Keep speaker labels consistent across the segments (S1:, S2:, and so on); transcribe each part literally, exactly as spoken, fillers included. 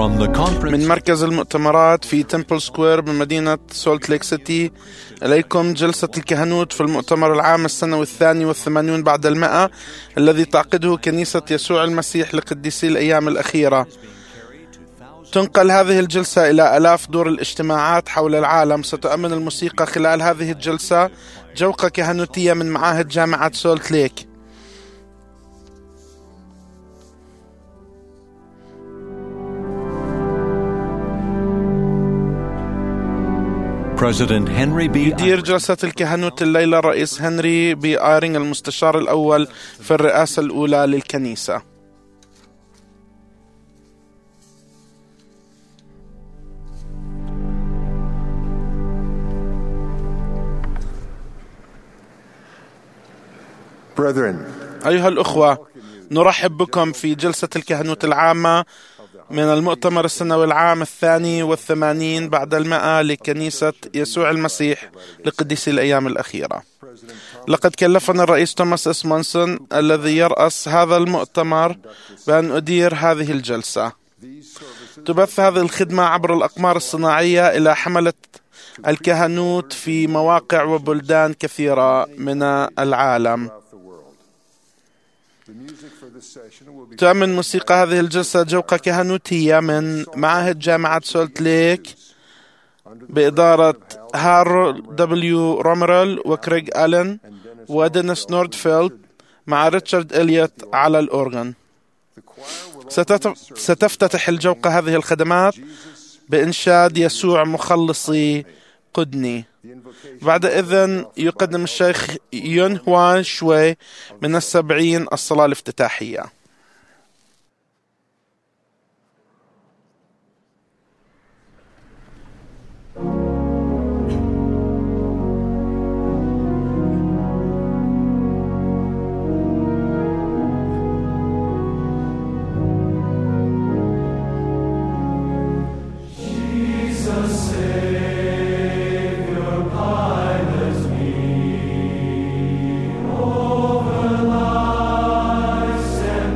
S1: From the conference
S2: من مركز المؤتمرات في تمبل سكوير بمدينة سولت ليك سيتي، إليكم جلسة الكهنوت في المؤتمر العام السنوي الثاني والثمانون بعد المئة الذي تعقده كنيسة يسوع المسيح لقديسي الأيام الأخيرة. تنقل هذه الجلسة إلى آلاف دور الاجتماعات حول العالم. ستؤمن الموسيقى خلال هذه الجلسة جوقة كهنوتية من معاهد جامعة سولت ليك.
S1: President Henry B.
S2: يدير جلسة الكهنوت الليلة الرئيس هنري بي آيرينغ المستشار الأول في الرئاسة الأولى للكنيسة.
S3: Brethren,
S2: أيها الأخوة، نرحب بكم في جلسة الكهنوت العامة من المؤتمر السنوي العام الثاني والثمانين بعد المئة لكنيسة يسوع المسيح لقديسي الأيام الأخيرة. لقد كلفنا الرئيس توماس اسمونسون الذي يرأس هذا المؤتمر بأن أدير هذه الجلسة. تبث هذه الخدمة عبر الأقمار الصناعية إلى حملة الكهنوت في مواقع وبلدان كثيرة من العالم. تؤمن موسيقى هذه الجلسة جوقة كهنوتية من معاهد جامعة سولت ليك بإدارة هارل دبليو رومرل وكريغ آلن ودينيس نوردفيلد مع ريتشارد إليوت على الأورغن. ستفتتح الجوقة هذه الخدمات بإنشاد يسوع مخلصي قدني. بعد إذن يقدم الشيخ يون هوان شوي من السبعين الصلاة الافتتاحية.
S4: Over lives and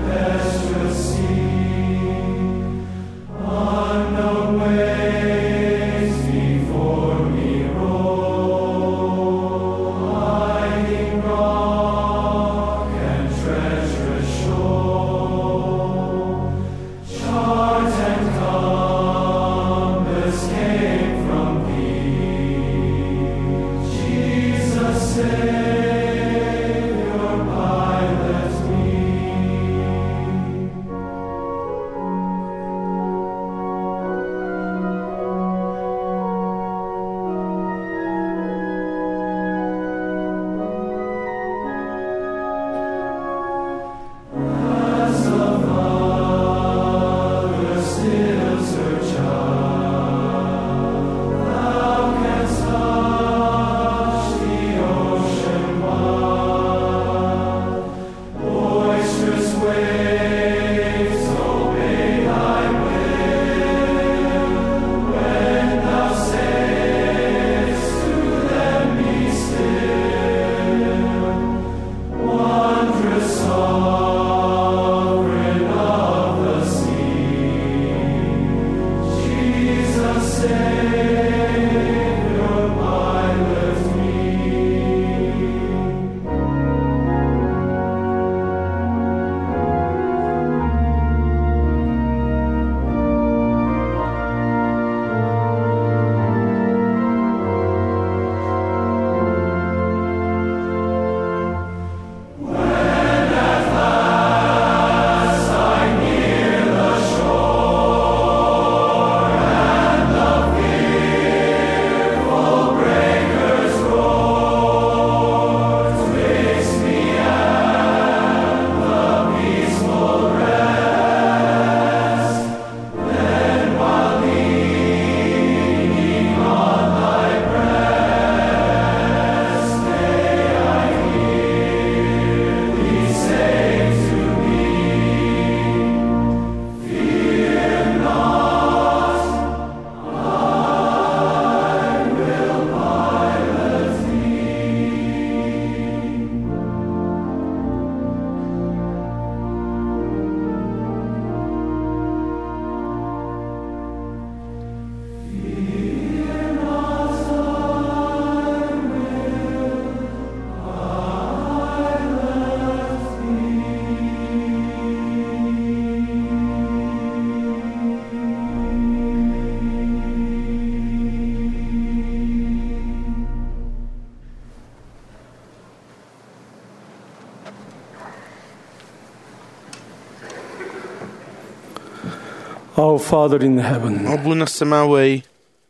S1: Our Father in heaven,
S2: أبونا السماوي،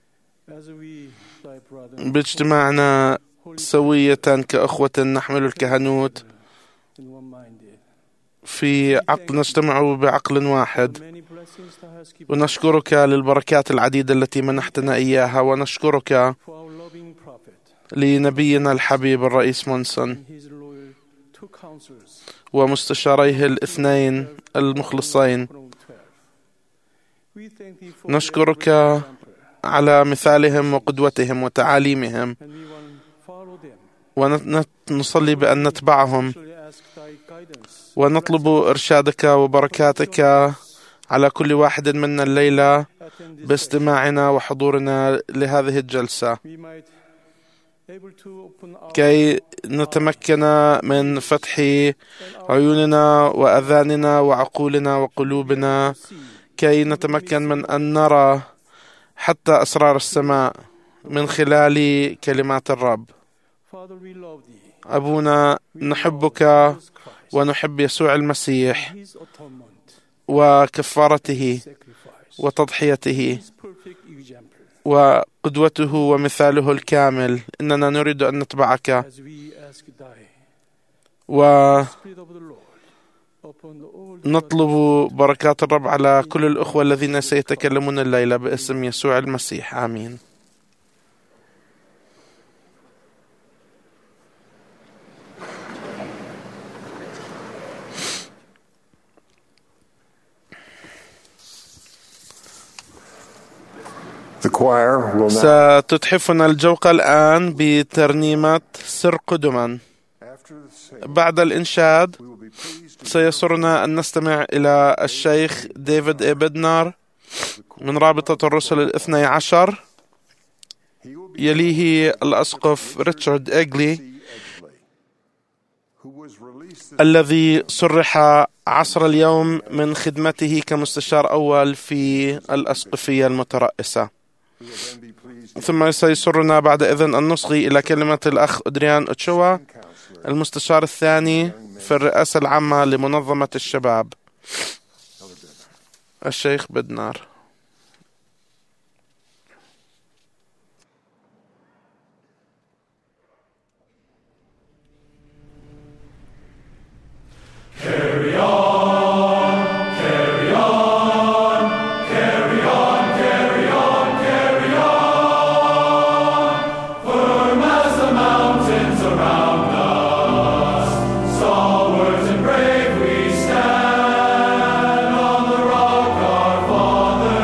S2: باجتماعنا سوية كأخوة نحمل الكهنوت في عقل، نجتمع بعقل واحد، ونشكرك للبركات العديدة التي منحتنا إياها، ونشكرك لنبينا الحبيب الرئيس مونسون ومستشاريه الاثنين المخلصين. نشكرك على مثالهم وقدوتهم وتعاليمهم، ونصلي بأن نتبعهم، ونطلب إرشادك وبركاتك على كل واحد منا الليلة باستماعنا وحضورنا لهذه الجلسة، كي نتمكن من فتح عيوننا وأذاننا وعقولنا وقلوبنا، كي نتمكن من أن نرى حتى أسرار السماء من خلال كلمات الرب. أبونا، نحبك ونحب يسوع المسيح وكفارته وتضحيته وقدوته ومثاله الكامل. إننا نريد أن نتبعك، ونطلب بركات الرب على كل الأخوة الذين سيتكلمون الليلة باسم يسوع المسيح، آمين. ستتحفنا الجوقة الآن بترنيمة سر قدما. بعد الإنشاد سيسرنا أن نستمع إلى الشيخ ديفيد إي بدنار من رابطة الرسل الاثني عشر، يليه الأسقف ريتشارد إيغلي الذي صرح عصر اليوم من خدمته كمستشار أول في الأسقفية المترأسة. ثم سيسرنا بعد إذن أن نصغي إلى كلمة الأخ أدريان أوتشوا، المستشار الثاني في الرئاسة العامة لمنظمة الشباب، الشيخ بدنار.
S3: Carry on, carry on, carry on, carry on, carry on. Firm as the mountains around us, stalwart and brave we stand on the rock our fathers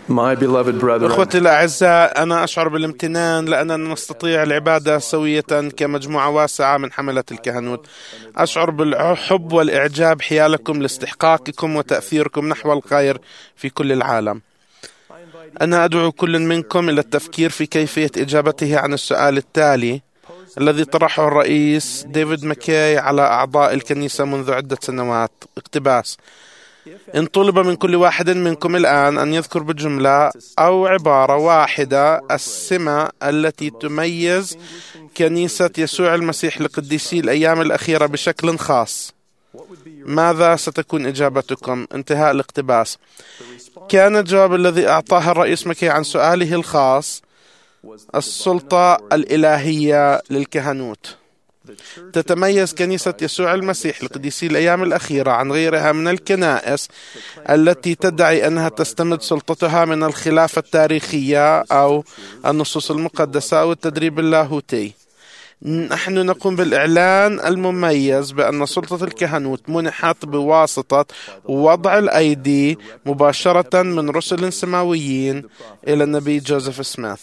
S1: My beloved brethren,
S2: أخوتي الأعزاء، أنا أشعر بالامتنان لأننا نستطيع العبادة سوية كمجموعة واسعة من حملة الكهنوت. أشعر بالحب والإعجاب حيالكم لاستحقاقكم وتأثيركم نحو الخير في كل العالم. أنا أدعو كل منكم إلى التفكير في كيفية إجابته عن السؤال التالي الذي طرحه الرئيس ديفيد ماكاي على أعضاء الكنيسة منذ عدة سنوات. اقتباس: إن طلب من كل واحد منكم الآن أن يذكر بجملة أو عبارة واحدة السمة التي تميز كنيسة يسوع المسيح لقديسي الأيام الأخيرة بشكل خاص، ماذا ستكون إجابتكم؟ انتهاء الاقتباس. كان الجواب الذي أعطاه الرئيس ماكاي عن سؤاله الخاص: السلطة الإلهية للكهنوت. تتميز كنيسة يسوع المسيح لقديسي الأيام الأخيرة عن غيرها من الكنائس التي تدعي أنها تستمد سلطتها من الخلافة التاريخية أو النصوص المقدسة أو التدريب اللاهوتي. نحن نقوم بالإعلان المميز بأن سلطة الكهنوت منحت بواسطة وضع الأيدي مباشرة من رسل سماويين إلى النبي جوزيف سميث.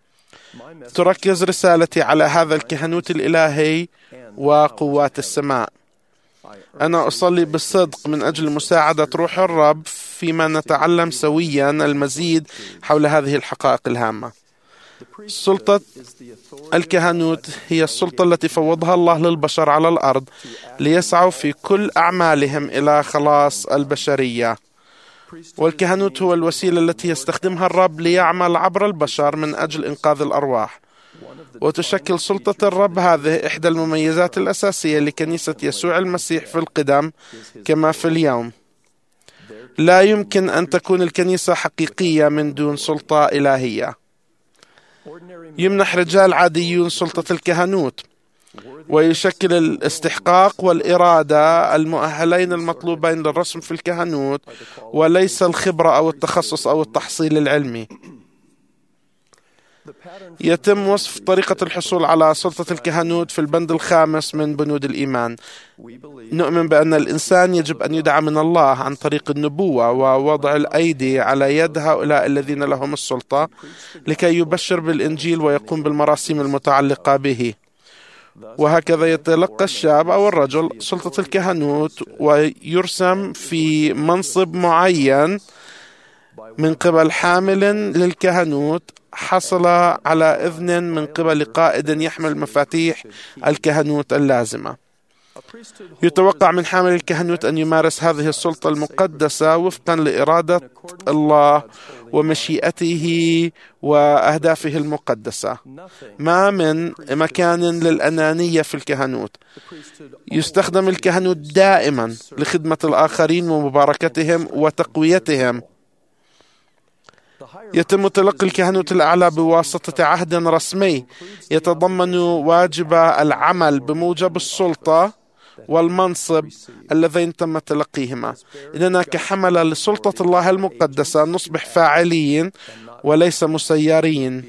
S2: تركز رسالتي على هذا الكهنوت الإلهي وقوات السماء. أنا أصلي بالصدق من أجل مساعدة روح الرب فيما نتعلم سويا المزيد حول هذه الحقائق الهامة. سلطة الكهنوت هي السلطة التي فوضها الله للبشر على الأرض ليسعوا في كل أعمالهم إلى خلاص البشرية، والكهنوت هو الوسيلة التي يستخدمها الرب ليعمل عبر البشر من أجل إنقاذ الأرواح. وتشكل سلطة الرب هذه إحدى المميزات الأساسية لكنيسة يسوع المسيح في القدم كما في اليوم. لا يمكن أن تكون الكنيسة حقيقية من دون سلطة إلهية. يمنح رجال عاديون سلطة الكهنوت، ويشكل الاستحقاق والإرادة المؤهلين المطلوبين للرسم في الكهنوت، وليس الخبرة أو التخصص أو التحصيل العلمي. يتم وصف طريقة الحصول على سلطة الكهنوت في البند الخامس من بنود الإيمان. نؤمن بأن الإنسان يجب أن يدعى من الله عن طريق النبوة ووضع الأيدي على يد هؤلاء الذين لهم السلطة لكي يبشر بالإنجيل ويقوم بالمراسيم المتعلقة به. وهكذا يتلقى الشاب أو الرجل سلطة الكهنوت ويرسم في منصب معين من قبل حامل للكهنوت حصل على إذن من قبل قائد يحمل مفاتيح الكهنوت اللازمة. يتوقع من حامل الكهنوت أن يمارس هذه السلطة المقدسة وفقا لإرادة الله ومشيئته وأهدافه المقدسة. ما من مكان للأنانية في الكهنوت. يستخدم الكهنوت دائما لخدمة الآخرين ومباركتهم وتقويتهم. يتم تلقي الكهنوت الأعلى بواسطة عهد رسمي يتضمن واجب العمل بموجب السلطة والمنصب اللذين تم تلقيهما. إننا كحملة لسلطة الله المقدسة نصبح فاعلين وليس مسيرين.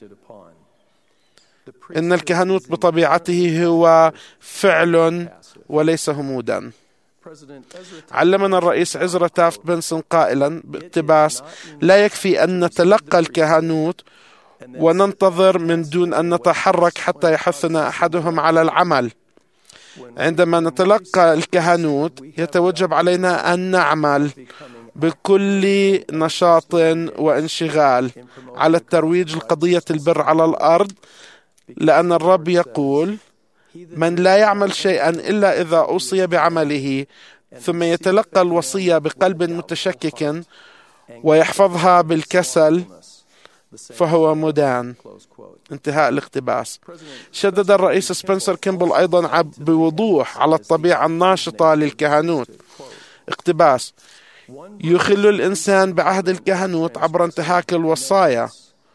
S2: إن الكهنوت بطبيعته هو فعل وليس همودا. علمنا الرئيس عزرا تافت بنسون قائلا باقتباس: لا يكفي أن نتلقى الكهنوت وننتظر من دون أن نتحرك حتى يحثنا أحدهم على العمل. عندما نتلقى الكهنوت يتوجب علينا أن نعمل بكل نشاط وانشغال على الترويج لقضية البر على الأرض، لأن الرب يقول: من لا يعمل شيئا إلا إذا أوصي بعمله ثم يتلقى الوصية بقلب متشكك ويحفظها بالكسل فهو مدان. انتهاء الاقتباس. شدد الرئيس سبنسر كيمبل أيضا بوضوح على الطبيعة الناشطة للكهنوت. اقتباس: يخل الإنسان بعهد الكهنوت عبر انتهاك الوصايا،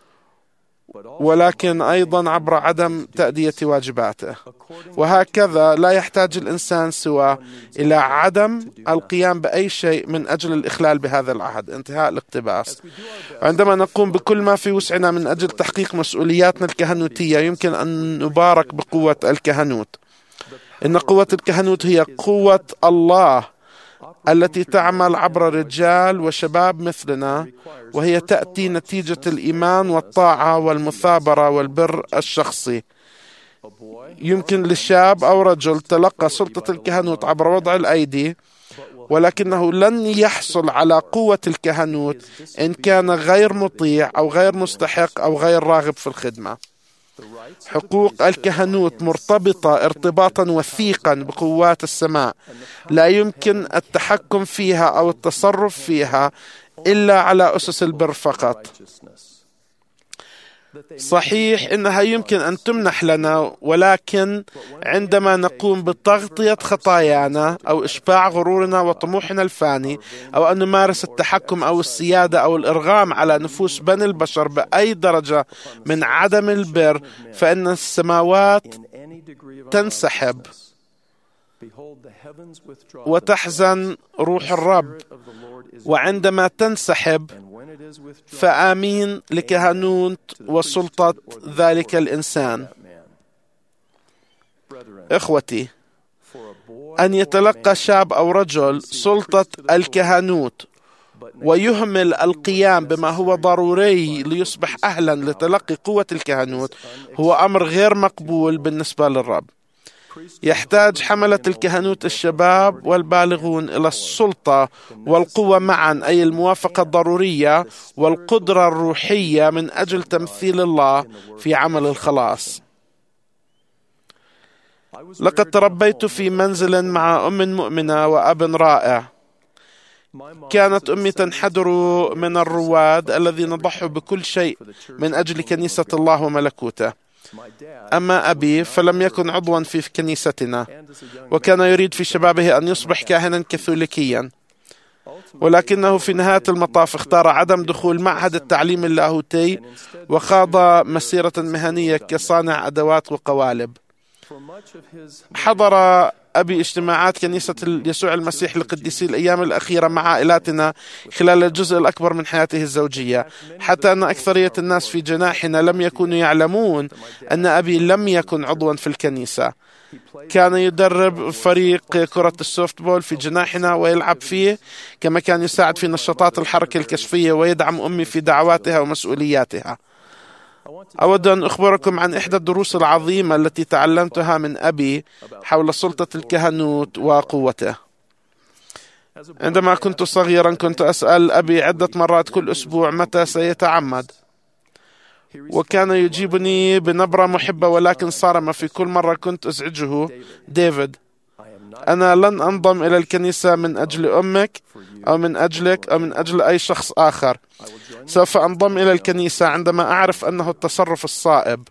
S2: ولكن أيضا عبر عدم تأدية واجباته. وهكذا لا يحتاج الإنسان سوى إلى عدم القيام بأي شيء من أجل الإخلال بهذا العهد. انتهاء الاقتباس. عندما نقوم بكل ما في وسعنا من أجل تحقيق مسؤولياتنا الكهنوتية يمكن أن نبارك بقوة الكهنوت. إن قوة الكهنوت هي قوة الله التي تعمل عبر رجال وشباب مثلنا، وهي تأتي نتيجة الإيمان والطاعة والمثابرة والبر الشخصي. يمكن للشاب أو رجل تلقى سلطة الكهنوت عبر وضع الأيدي، ولكنه لن يحصل على قوة الكهنوت إن كان غير مطيع أو غير مستحق أو غير راغب في الخدمة. حقوق الكهنوت مرتبطة ارتباطا وثيقا بقوات السماء، لا يمكن التحكم فيها أو التصرف فيها إلا على أسس البر فقط. صحيح إنها يمكن أن تمنح لنا، ولكن عندما نقوم بتغطية خطايانا أو إشباع غرورنا وطموحنا الفاني، أو أن نمارس التحكم أو السيادة أو الإرغام على نفوس بني البشر بأي درجة من عدم البر، فإن السماوات تنسحب وتحزن روح الرب. وعندما تنسحب فآمين لكهنوت وسلطة ذلك الإنسان. إخوتي، أن يتلقى شاب أو رجل سلطة الكهنوت ويهمل القيام بما هو ضروري ليصبح أهلا لتلقي قوة الكهنوت هو أمر غير مقبول بالنسبة للرب. يحتاج حملة الكهنوت الشباب والبالغون إلى السلطة والقوة معا، أي الموافقة الضرورية والقدرة الروحية من أجل تمثيل الله في عمل الخلاص. لقد تربيت في منزل مع أم مؤمنة وأب رائع. كانت أمي تنحدر من الرواد الذين ضحوا بكل شيء من أجل كنيسة الله وملكوته. أما أبي فلم يكن عضوا في كنيستنا، وكان يريد في شبابه أن يصبح كاهنا كاثوليكيا، ولكنه في نهاية المطاف اختار عدم دخول معهد التعليم اللاهوتي وخاض مسيرة مهنية كصانع أدوات وقوالب. حضر أبي اجتماعات كنيسة يسوع المسيح لقديسي الأيام الأخيرة مع عائلاتنا خلال الجزء الأكبر من حياته الزوجية، حتى أن أكثرية الناس في جناحنا لم يكونوا يعلمون أن أبي لم يكن عضوا في الكنيسة. كان يدرب فريق كرة السوفت بول في جناحنا ويلعب فيه، كما كان يساعد في نشاطات الحركة الكشفية ويدعم أمي في دعواتها ومسؤولياتها. أود أن أخبركم عن إحدى الدروس العظيمة التي تعلمتها من أبي حول سلطة الكهنوت وقوته. عندما كنت صغيرا كنت أسأل أبي عدة مرات كل أسبوع متى سيتعمد، وكان يجيبني بنبرة محبة ولكن صارمة في كل مرة كنت أزعجه: ديفيد، أنا لن أنضم إلى الكنيسة من أجل أمك أو من أجلك أو من أجل أي شخص آخر. سوف أنضم إلى الكنيسة عندما أعرف أنه التصرف الصائب.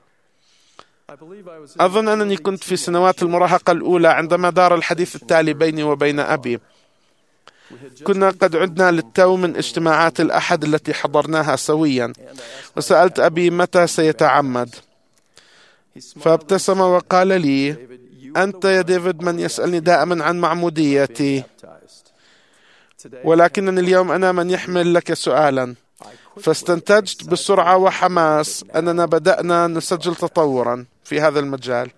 S2: أظن أنني كنت في سنوات المراهقة الأولى عندما دار الحديث التالي بيني وبين أبي. كنا قد عدنا للتو من اجتماعات الأحد التي حضرناها سويا، وسألت أبي متى سيتعمد، فابتسم وقال لي: أنت يا ديفيد من يسألني دائما عن معموديتي، ولكنني اليوم أنا من يحمل لك سؤالا. فاستنتجت بسرعة وحماس أننا بدأنا نسجل تطورا في هذا المجال.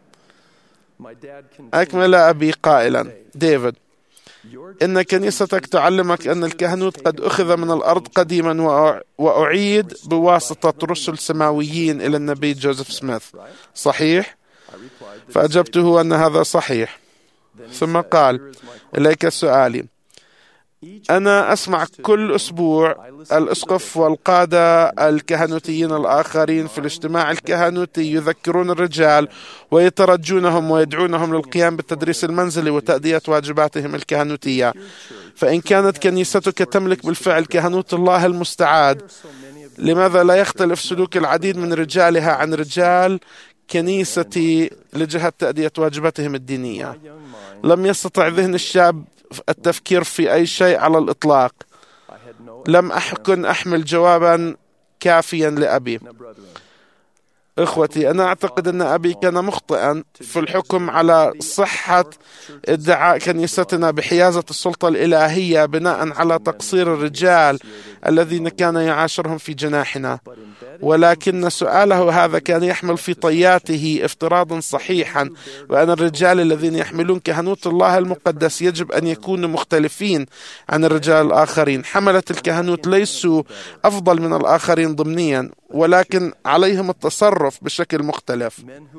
S2: أكمل أبي قائلا: ديفيد، إن كنيستك تعلمك أن الكهنوت قد أخذ من الأرض قديما وأعيد بواسطة رسل سماويين إلى النبي جوزيف سميث، صحيح؟ فأجبته أن هذا صحيح. ثم قال: إليك سؤالي. أنا أسمع كل أسبوع الأسقف والقادة الكهنوتيين الآخرين في الاجتماع الكهنوتي يذكرون الرجال ويترجونهم ويدعونهم للقيام بالتدريس المنزلي وتأدية واجباتهم الكهنوتية. فإن كانت كنيستك تملك بالفعل كهنوت الله المستعاد، لماذا لا يختلف سلوك العديد من رجالها عن رجال كنيستي لجهة تأدية واجباتهم الدينية؟ لم يستطع ذهن الشاب التفكير في أي شيء على الإطلاق. لم أكن أحمل جوابا كافيا لأبي. إخوتي، أنا أعتقد أن أبي كان مخطئا في الحكم على صحة ادعاء كنيستنا بحيازة السلطة الإلهية بناء على تقصير الرجال الذين كان يعاشرهم في جناحنا، ولكن سؤاله هذا كان يحمل في طياته افتراضا صحيحا، وأن الرجال الذين يحملون كهنوت الله المقدس يجب أن يكونوا مختلفين عن الرجال الآخرين. حملة الكهنوت ليسوا أفضل من الآخرين ضمنيا، ولكن عليهم التصرف بشكل مختلف.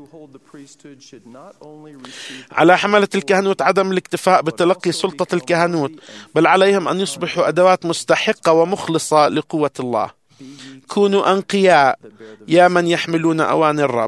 S2: على حملة الكهنوت عدم الاكتفاء بتلقي سلطة الكهنوت، بل عليهم أن يصبحوا أدوات مستحقة ومخلصة لقوة الله. كونوا أنقياء يا من يحملون أواني الرب.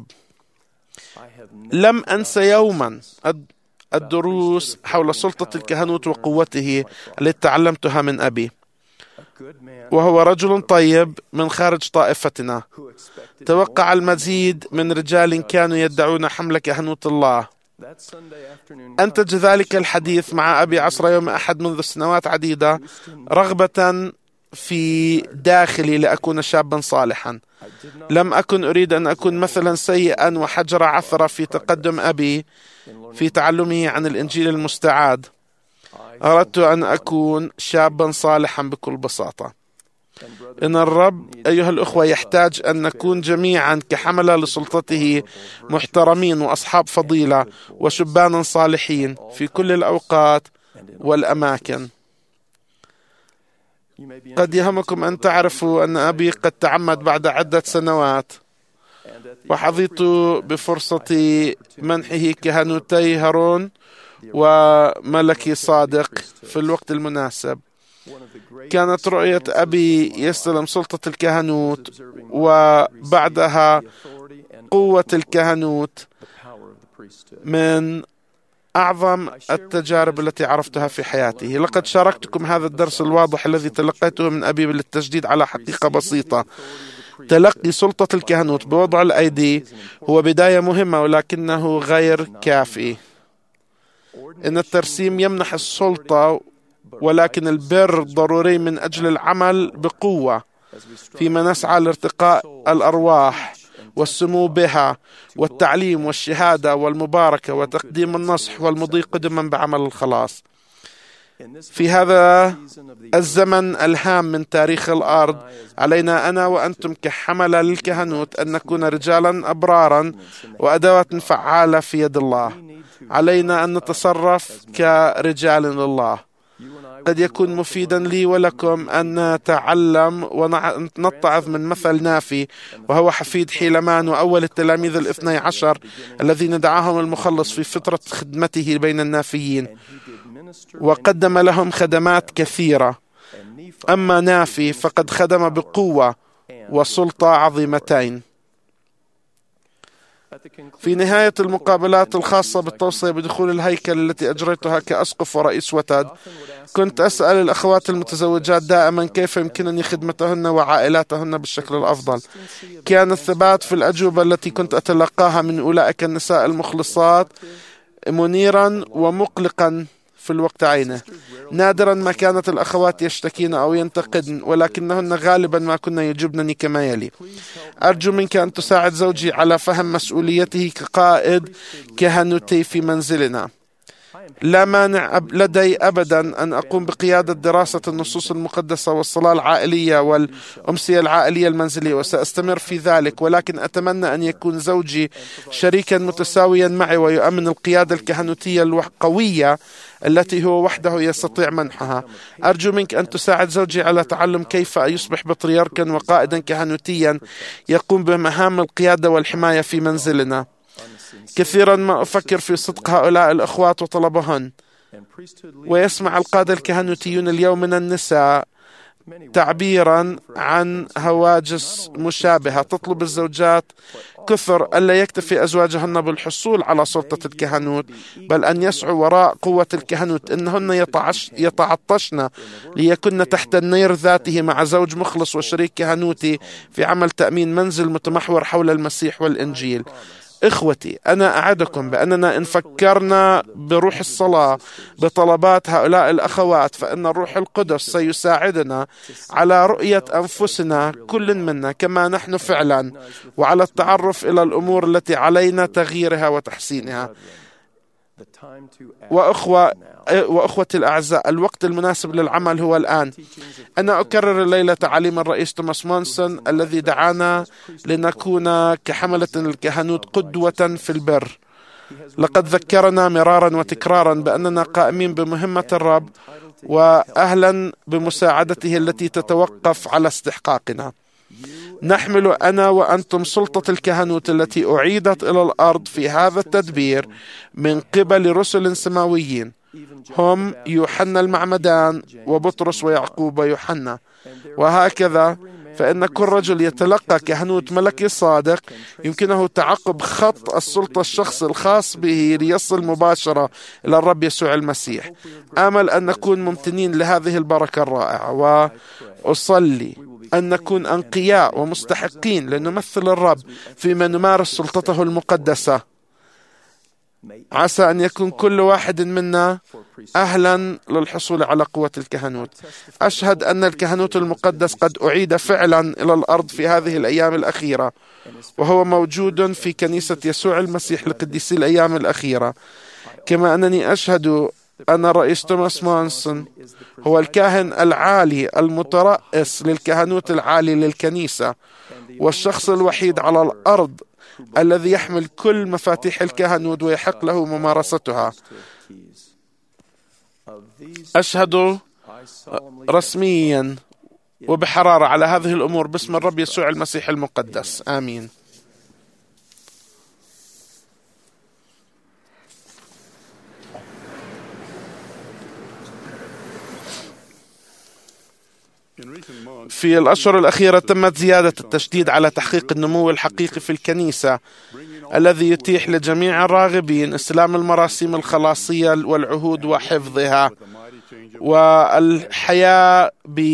S2: لم أنس يوما الدروس حول سلطة الكهنوت وقوته التي تعلمتها من أبي، وهو رجل طيب من خارج طائفتنا. توقع المزيد من رجال كانوا يدعون حمل كهنوت الله. أنتج ذلك الحديث مع أبي عصر يوم أحد منذ سنوات عديدة رغبة في داخلي لأكون شابا صالحا. لم أكن أريد أن أكون مثلا سيئا وحجر عثرة في تقدم أبي في تعلمه عن الإنجيل المستعاد. أردت أن أكون شابا صالحا بكل بساطة. إن الرب أيها الأخوة يحتاج أن نكون جميعا كحملة لسلطته محترمين وأصحاب فضيلة وشبانا صالحين في كل الأوقات والأماكن. قد يهمكم أن تعرفوا أن أبي قد تعمد بعد عدة سنوات، وحظيت بفرصة منحه كهنوتي هارون وملكي صادق في الوقت المناسب. كانت رؤية أبي يستلم سلطة الكهنوت وبعدها قوة الكهنوت من أعظم التجارب التي عرفتها في حياتي. لقد شاركتكم هذا الدرس الواضح الذي تلقيته من أبي للتجديد على حقيقة بسيطة. تلقي سلطة الكهنوت بوضع الأيدي هو بداية مهمة، ولكنه غير كافي. إن الترسيم يمنح السلطة، ولكن البر ضروري من أجل العمل بقوة فيما نسعى لارتقاء الأرواح والسمو بها والتعليم والشهادة والمباركة وتقديم النصح والمضي قدما بعمل الخلاص. في هذا الزمن الهام من تاريخ الأرض علينا أنا وأنتم كحملة للكهنوت أن نكون رجالا أبرارا وأدوات فعالة في يد الله. علينا أن نتصرف كرجال لله. قد يكون مفيدا لي ولكم أن نتعلم ونتعظ من مثل نافي، وهو حفيد حيلمان وأول التلاميذ الاثني عشر الذين دعاهم المخلص في فترة خدمته بين النافيين، وقدم لهم خدمات كثيرة. أما نافي فقد خدم بقوة وسلطة عظيمتين. في نهاية المقابلات الخاصة بالتوصية بدخول الهيكل التي أجريتها كأسقف ورئيس وتد، كنت أسأل الأخوات المتزوجات دائما كيف يمكنني خدمتهن وعائلاتهن بالشكل الأفضل. كان الثبات في الأجوبة التي كنت أتلقاها من أولئك النساء المخلصات منيرا ومقلقا في الوقت عينه. نادرا ما كانت الأخوات يشتكين أو ينتقدن، ولكنهن غالبا ما كنا يجبنني كما يلي: أرجو منك أن تساعد زوجي على فهم مسؤوليته كقائد كهنوتي في منزلنا. لا مانع لدي أبدا أن أقوم بقيادة دراسة النصوص المقدسة والصلاة العائلية والأمسية العائلية المنزلية، وسأستمر في ذلك، ولكن أتمنى أن يكون زوجي شريكا متساويا معي ويؤمن القيادة الكهنوتية القوية التي هو وحده يستطيع منحها. أرجو منك أن تساعد زوجي على تعلم كيف يصبح بطريركا وقائدا كهنوتيا يقوم بمهام القيادة والحماية في منزلنا. كثيرا ما أفكر في صدق هؤلاء الأخوات وطلبهن، ويسمع القادة الكهنوتيون اليوم من النساء تعبيرا عن هواجس مشابهة تطلب الزوجات كثر ألا يكتفي أزواجهن بالحصول على سلطة الكهنوت، بل أن يسعوا وراء قوة الكهنوت. إنهن يتعش يتعطشن ليكن تحت النير ذاته مع زوج مخلص وشريك كهنوتي في عمل تأمين منزل متمحور حول المسيح والإنجيل. إخوتي، أنا أعدكم بأننا إن فكرنا بروح الصلاة بطلبات هؤلاء الأخوات فإن الروح القدس سيساعدنا على رؤية أنفسنا كل منا كما نحن فعلا، وعلى التعرف إلى الأمور التي علينا تغييرها وتحسينها. وأخوة وأخوتي الأعزاء، الوقت المناسب للعمل هو الآن. أنا أكرر الليلة تعاليم الرئيس توماس مونسون الذي دعانا لنكون كحملة الكهنوت قدوة في البر. لقد ذكرنا مرارا وتكرارا بأننا قائمين بمهمة الرب وأهلا بمساعدته التي تتوقف على استحقاقنا. نحمل أنا وأنتم سلطة الكهنوت التي أعيدت إلى الأرض في هذا التدبير من قبل رسل سماويين هم يوحنا المعمدان وبطرس ويعقوب ويوحنا. وهكذا فإن كل رجل يتلقى كهنوت ملكي صادق يمكنه تعقب خط السلطة الشخص الخاص به ليصل مباشرة إلى الرب يسوع المسيح. آمل أن نكون ممتنين لهذه البركة الرائعة، وأصلي أن نكون أنقياء ومستحقين لنمثل الرب فيما نمارس سلطته المقدسة. عسى أن يكون كل واحد منا أهلا للحصول على قوة الكهنوت. أشهد أن الكهنوت المقدس قد أعيد فعلا إلى الأرض في هذه الأيام الأخيرة، وهو موجود في كنيسة يسوع المسيح لقديسي الأيام الأخيرة. كما أنني أشهد أن الرئيس توماس مونسون هو الكاهن العالي المترأس للكهنوت العالي للكنيسة، والشخص الوحيد على الأرض الذي يحمل كل مفاتيح الكهنوت ويحق له ممارستها. أشهد رسميا وبحرارة على هذه الأمور باسم الرب يسوع المسيح المقدس، آمين. في الأشهر الأخيرة تمت زيادة التشديد على تحقيق النمو الحقيقي في الكنيسة الذي يتيح لجميع الراغبين استلام المراسيم الخلاصية والعهود وحفظها والحياة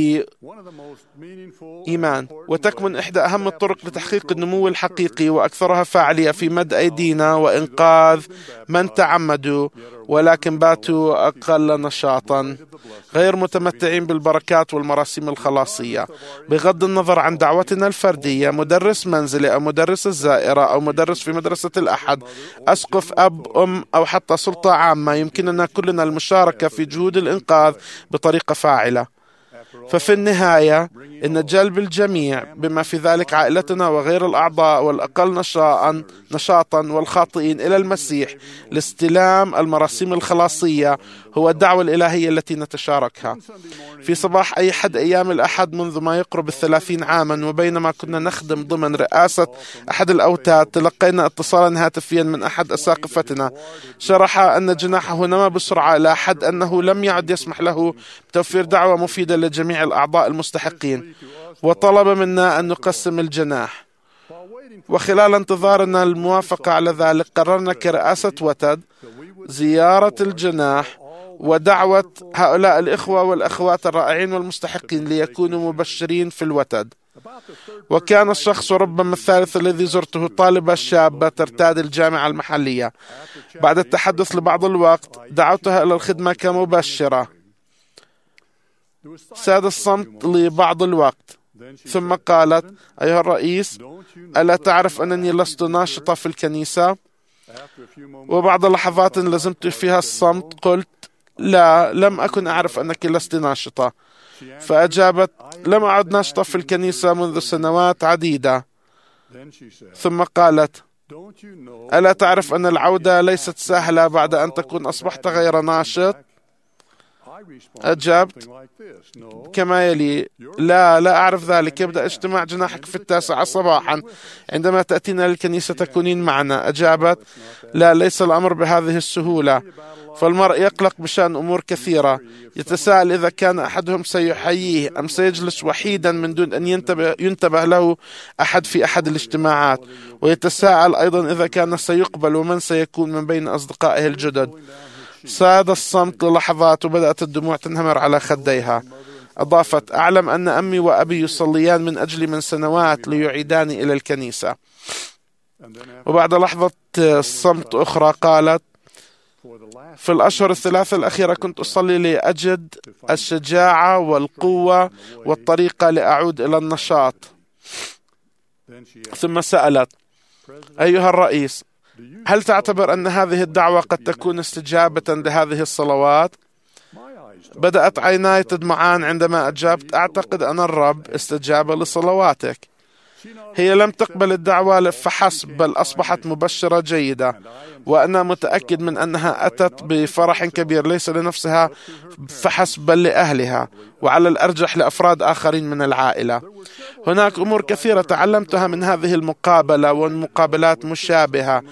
S2: بإيمان. وتكمن إحدى أهم الطرق لتحقيق النمو الحقيقي وأكثرها فاعلية في مد أيدينا وإنقاذ من تعمدوا ولكن باتوا أقل نشاطا، غير متمتعين بالبركات والمراسيم الخلاصية. بغض النظر عن دعوتنا الفردية، مدرس منزلي أو مدرس الزائرة أو مدرس في مدرسة الأحد، أسقف، أب، أم، أو حتى سلطة عامة، يمكننا كلنا المشاركة في جهود الإنقاذ بطريقة فاعلة. ففي النهاية إن جلب الجميع بما في ذلك عائلتنا وغير الأعضاء والأقل نشاطا نشاطا والخاطئين إلى المسيح لاستلام المراسيم الخلاصية هو الدعوة الإلهية التي نتشاركها. في صباح أي حد أيام الأحد منذ ما يقرب الثلاثين عاما، وبينما كنا نخدم ضمن رئاسة أحد الأوتاد، تلقينا اتصالا هاتفيا من أحد أساقفتنا شرح أن جناحه نما بسرعة إلى حد أنه لم يعد يسمح له بتوفير دعوة مفيدة لجميع الأعضاء المستحقين، وطلب منا أن نقسم الجناح. وخلال انتظارنا الموافقة على ذلك، قررنا كرئاسة وتد زيارة الجناح ودعوة هؤلاء الإخوة والأخوات الرائعين والمستحقين ليكونوا مبشرين في الوتد. وكان الشخص ربما الثالث الذي زرته طالبة شابة ترتاد الجامعة المحلية. بعد التحدث لبعض الوقت دعوتها إلى الخدمة كمبشرة. ساد الصمت لبعض الوقت، ثم قالت: أيها الرئيس، ألا تعرف أنني لست ناشطة في الكنيسة؟ وبعد لحظات لزمت فيها الصمت قلت: لا، لم أكن أعرف أنك لست ناشطة. فأجابت: لم أعد ناشطة في الكنيسة منذ سنوات عديدة. ثم قالت: ألا تعرف أن العودة ليست سهلة بعد أن تكون أصبحت غير ناشط؟ أجبت كما يلي: لا لا أعرف ذلك. يبدأ اجتماع جناحك في التاسعة صباحا، عندما تأتينا للكنيسة تكونين معنا. أجابت: لا، ليس الأمر بهذه السهولة. فالمرء يقلق بشأن أمور كثيرة، يتساءل إذا كان أحدهم سيحييه أم سيجلس وحيدا من دون أن ينتبه, ينتبه له أحد في أحد الاجتماعات، ويتساءل أيضا إذا كان سيقبل ومن سيكون من بين أصدقائه الجدد. ساد الصمت للحظات وبدأت الدموع تنهمر على خديها. أضافت: أعلم أن أمي وأبي يصليان من أجلي من سنوات ليعيداني إلى الكنيسة. وبعد لحظة صمت أخرى قالت: في الأشهر الثلاثة الأخيرة كنت أصلي لأجد الشجاعة والقوة والطريقة لأعود إلى النشاط. ثم سألت: أيها الرئيس، هل تعتبر أن هذه الدعوة قد تكون استجابة لهذه الصلوات؟ بدأت عيناي تدمعان عندما أجبت: أعتقد أن الرب استجاب لصلواتك. هي لم تقبل الدعوة فحسب، بل أصبحت مبشرة جيدة، وأنا متأكد من أنها أتت بفرح كبير ليس لنفسها فحسب بل لأهلها، وعلى الأرجح لأفراد آخرين من العائلة. هناك أمور كثيرة تعلمتها من هذه المقابلة ومقابلات مشابهة.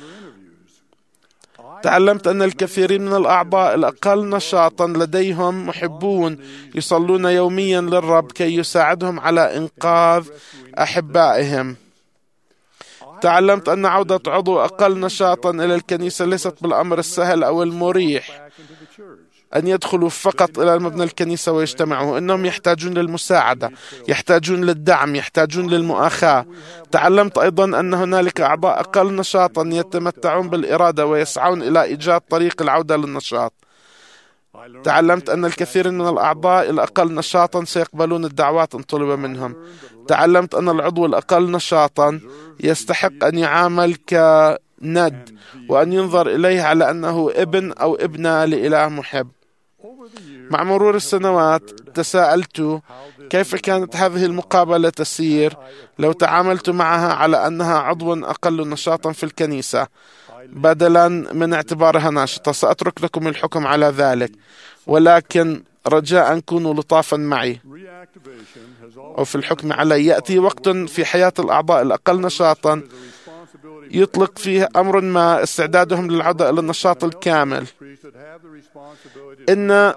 S2: تعلمت أن الكثيرين من الأعضاء الأقل نشاطا لديهم محبون يصلون يوميا للرب كي يساعدهم على إنقاذ أحبائهم. تعلمت أن عودة عضو أقل نشاطا إلى الكنيسة ليست بالأمر السهل أو المريح، أن يدخلوا فقط إلى مبنى الكنيسة ويجتمعوا. إنهم يحتاجون للمساعدة، يحتاجون للدعم، يحتاجون للمؤاخاة. تعلمت أيضا أن هنالك أعضاء أقل نشاطا يتمتعون بالإرادة ويسعون إلى إيجاد طريق العودة للنشاط. تعلمت أن الكثير من الأعضاء الأقل نشاطا سيقبلون الدعوات إن طلب منهم. تعلمت أن العضو الأقل نشاطا يستحق أن يعامل كند، وأن ينظر إليه على أنه ابن أو ابنة لإله محب. مع مرور السنوات تساءلت كيف كانت هذه المقابلة تسير لو تعاملت معها على أنها عضو أقل نشاطا في الكنيسة بدلا من اعتبارها ناشطة. سأترك لكم الحكم على ذلك، ولكن رجاء كونوا لطافا معي أو في الحكم علي. يأتي وقت في حياة الأعضاء الأقل نشاطا يطلق فيه أمر ما استعدادهم للعودة إلى النشاط الكامل. إن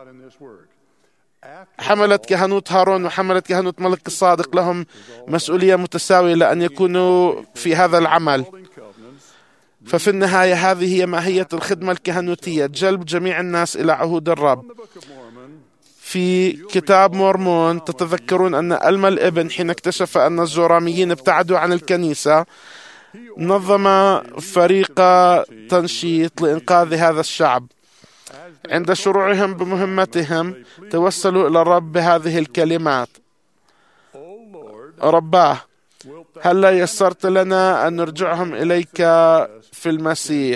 S2: حملة كهنوت هارون وحملة كهنوت ملك الصادق لهم مسؤولية متساوية لأن يكونوا في هذا العمل. ففي النهاية هذه هي ماهية الخدمة الكهنوتية، جلب جميع الناس إلى عهود الرب. في كتاب مورمون تتذكرون أن ألما الابن حين اكتشف أن الزوراميين ابتعدوا عن الكنيسة نظم فريق تنشيط لإنقاذ هذا الشعب. عند شروعهم بمهمتهم توسلوا إلى الرب بهذه الكلمات: رباه، هل لا يسرت لنا أن نرجعهم إليك في المسيح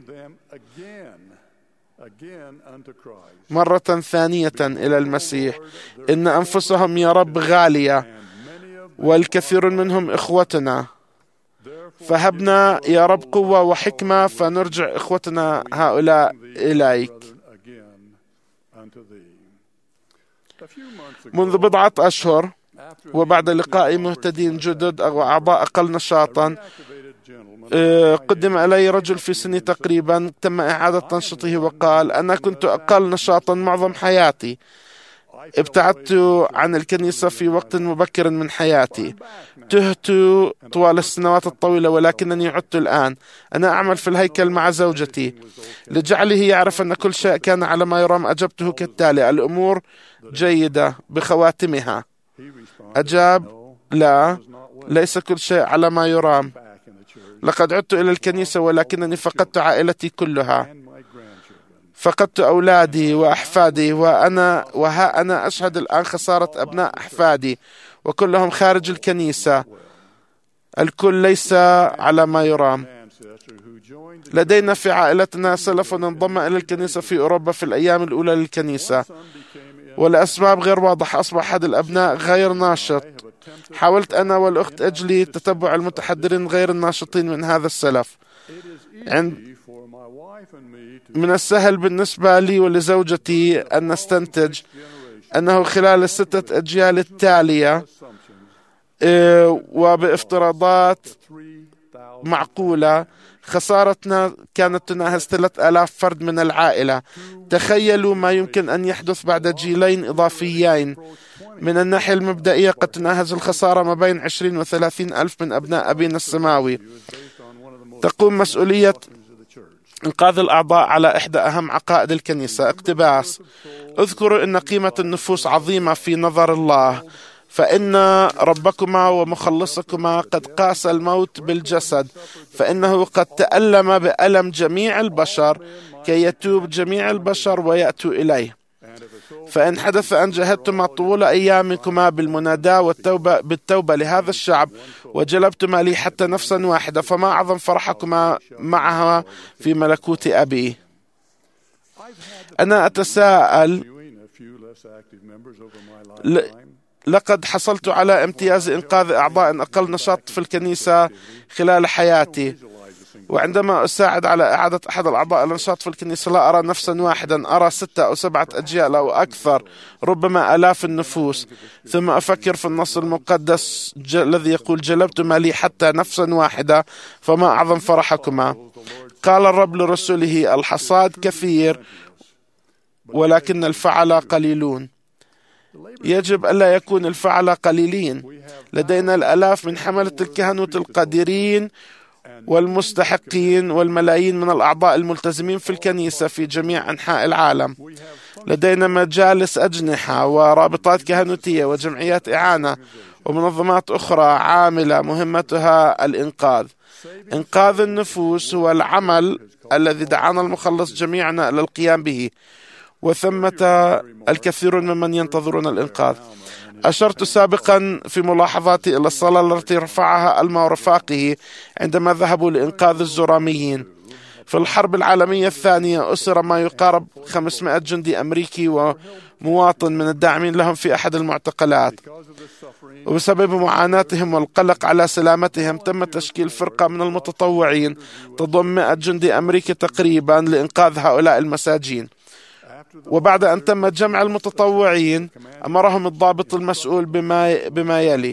S2: مرة ثانية إلى المسيح؟ إن أنفسهم يا رب غالية، والكثير منهم إخوتنا، فهبنا يا رب قوة وحكمة فنرجع إخوتنا هؤلاء إليك. منذ بضعة أشهر وبعد لقاء مهتدين جدد أو أعضاء أقل نشاطا قدم إلي رجل في سني تقريبا تم إعادة تنشيطه وقال: أنا كنت أقل نشاطا معظم حياتي، ابتعدت عن الكنيسة في وقت مبكر من حياتي، تهت طوال السنوات الطويلة، ولكنني عدت الآن. أنا أعمل في الهيكل مع زوجتي. لجعله يعرف أن كل شيء كان على ما يرام أجبته كالتالي: الأمور جيدة بخواتمها. أجاب: لا، ليس كل شيء على ما يرام. لقد عدت إلى الكنيسة ولكنني فقدت عائلتي كلها، فقدت أولادي وأحفادي، وأنا وها أنا أشهد الآن خسارة أبناء أحفادي وكلهم خارج الكنيسة. الكل ليس على ما يرام. لدينا في عائلتنا سلف انضم إلى الكنيسة في أوروبا في الأيام الأولى للكنيسة، ولأسباب غير واضحة أصبح أحد الأبناء غير ناشط. حاولت أنا والأخت أجلي تتبع المتحضرين غير الناشطين من هذا السلف. عند من السهل بالنسبة لي ولزوجتي أن نستنتج أنه خلال الستة أجيال التالية وبافتراضات معقولة خسارتنا كانت تناهز ثلاثة آلاف فرد من العائلة. تخيلوا ما يمكن أن يحدث بعد جيلين إضافيين. من الناحية المبدئية قد تناهز الخسارة ما بين عشرين وثلاثين ألف من أبناء أبينا السماوي. تقوم مسؤولية إنقاذ الأعضاء على إحدى أهم عقائد الكنيسة: اقتباس. اذكروا أن قيمة النفوس عظيمة في نظر الله، فإن ربكما ومخلصكما قد قاس الموت بالجسد، فإنه قد تألم بألم جميع البشر كي يتوب جميع البشر ويأتوا إليه. فإن حدث أن جهدتما طول أيامكما بالمناداة والتوبة بالتوبة لهذا الشعب وجلبتما لي حتى نفسا واحدة، فما أعظم فرحكما معها في ملكوت أبي. أنا أتساءل، لقد حصلت على امتياز إنقاذ أعضاء أقل نشاط في الكنيسة خلال حياتي، وعندما أساعد على إعادة أحد الأعضاء النشاط في الكنيسة لا أرى نفسا واحدا، أرى ستة أو سبعة أجيال أو أكثر، ربما آلاف النفوس. ثم أفكر في النص المقدس الذي يقول جلبتما لي حتى نفسا واحدة فما أعظم فرحكما. قال الرب لرسله الحصاد كثير ولكن الفعل قليلون. يجب ألا يكون الفعل قليلين. لدينا الآلاف من حملة الكهنوت القادرين والمستحقين والملايين من الأعضاء الملتزمين في الكنيسة في جميع أنحاء العالم. لدينا مجالس أجنحة ورابطات كهنوتية وجمعيات إعانة ومنظمات أخرى عاملة مهمتها الإنقاذ. إنقاذ النفوس هو العمل الذي دعانا المخلص جميعنا إلى القيام به، وثمة الكثير ممن ينتظرون الإنقاذ. أشرت سابقا في ملاحظاتي إلى الصلاة التي رفعها ألما ورفاقه عندما ذهبوا لإنقاذ الزراميين. في الحرب العالمية الثانية أسر ما يقارب خمسمائة جندي أمريكي ومواطن من الداعمين لهم في أحد المعتقلات، وبسبب معاناتهم والقلق على سلامتهم تم تشكيل فرقة من المتطوعين تضم مائة جندي أمريكي تقريبا لإنقاذ هؤلاء المساجين. وبعد أن تم جمع المتطوعين أمرهم الضابط المسؤول بما, بما يلي: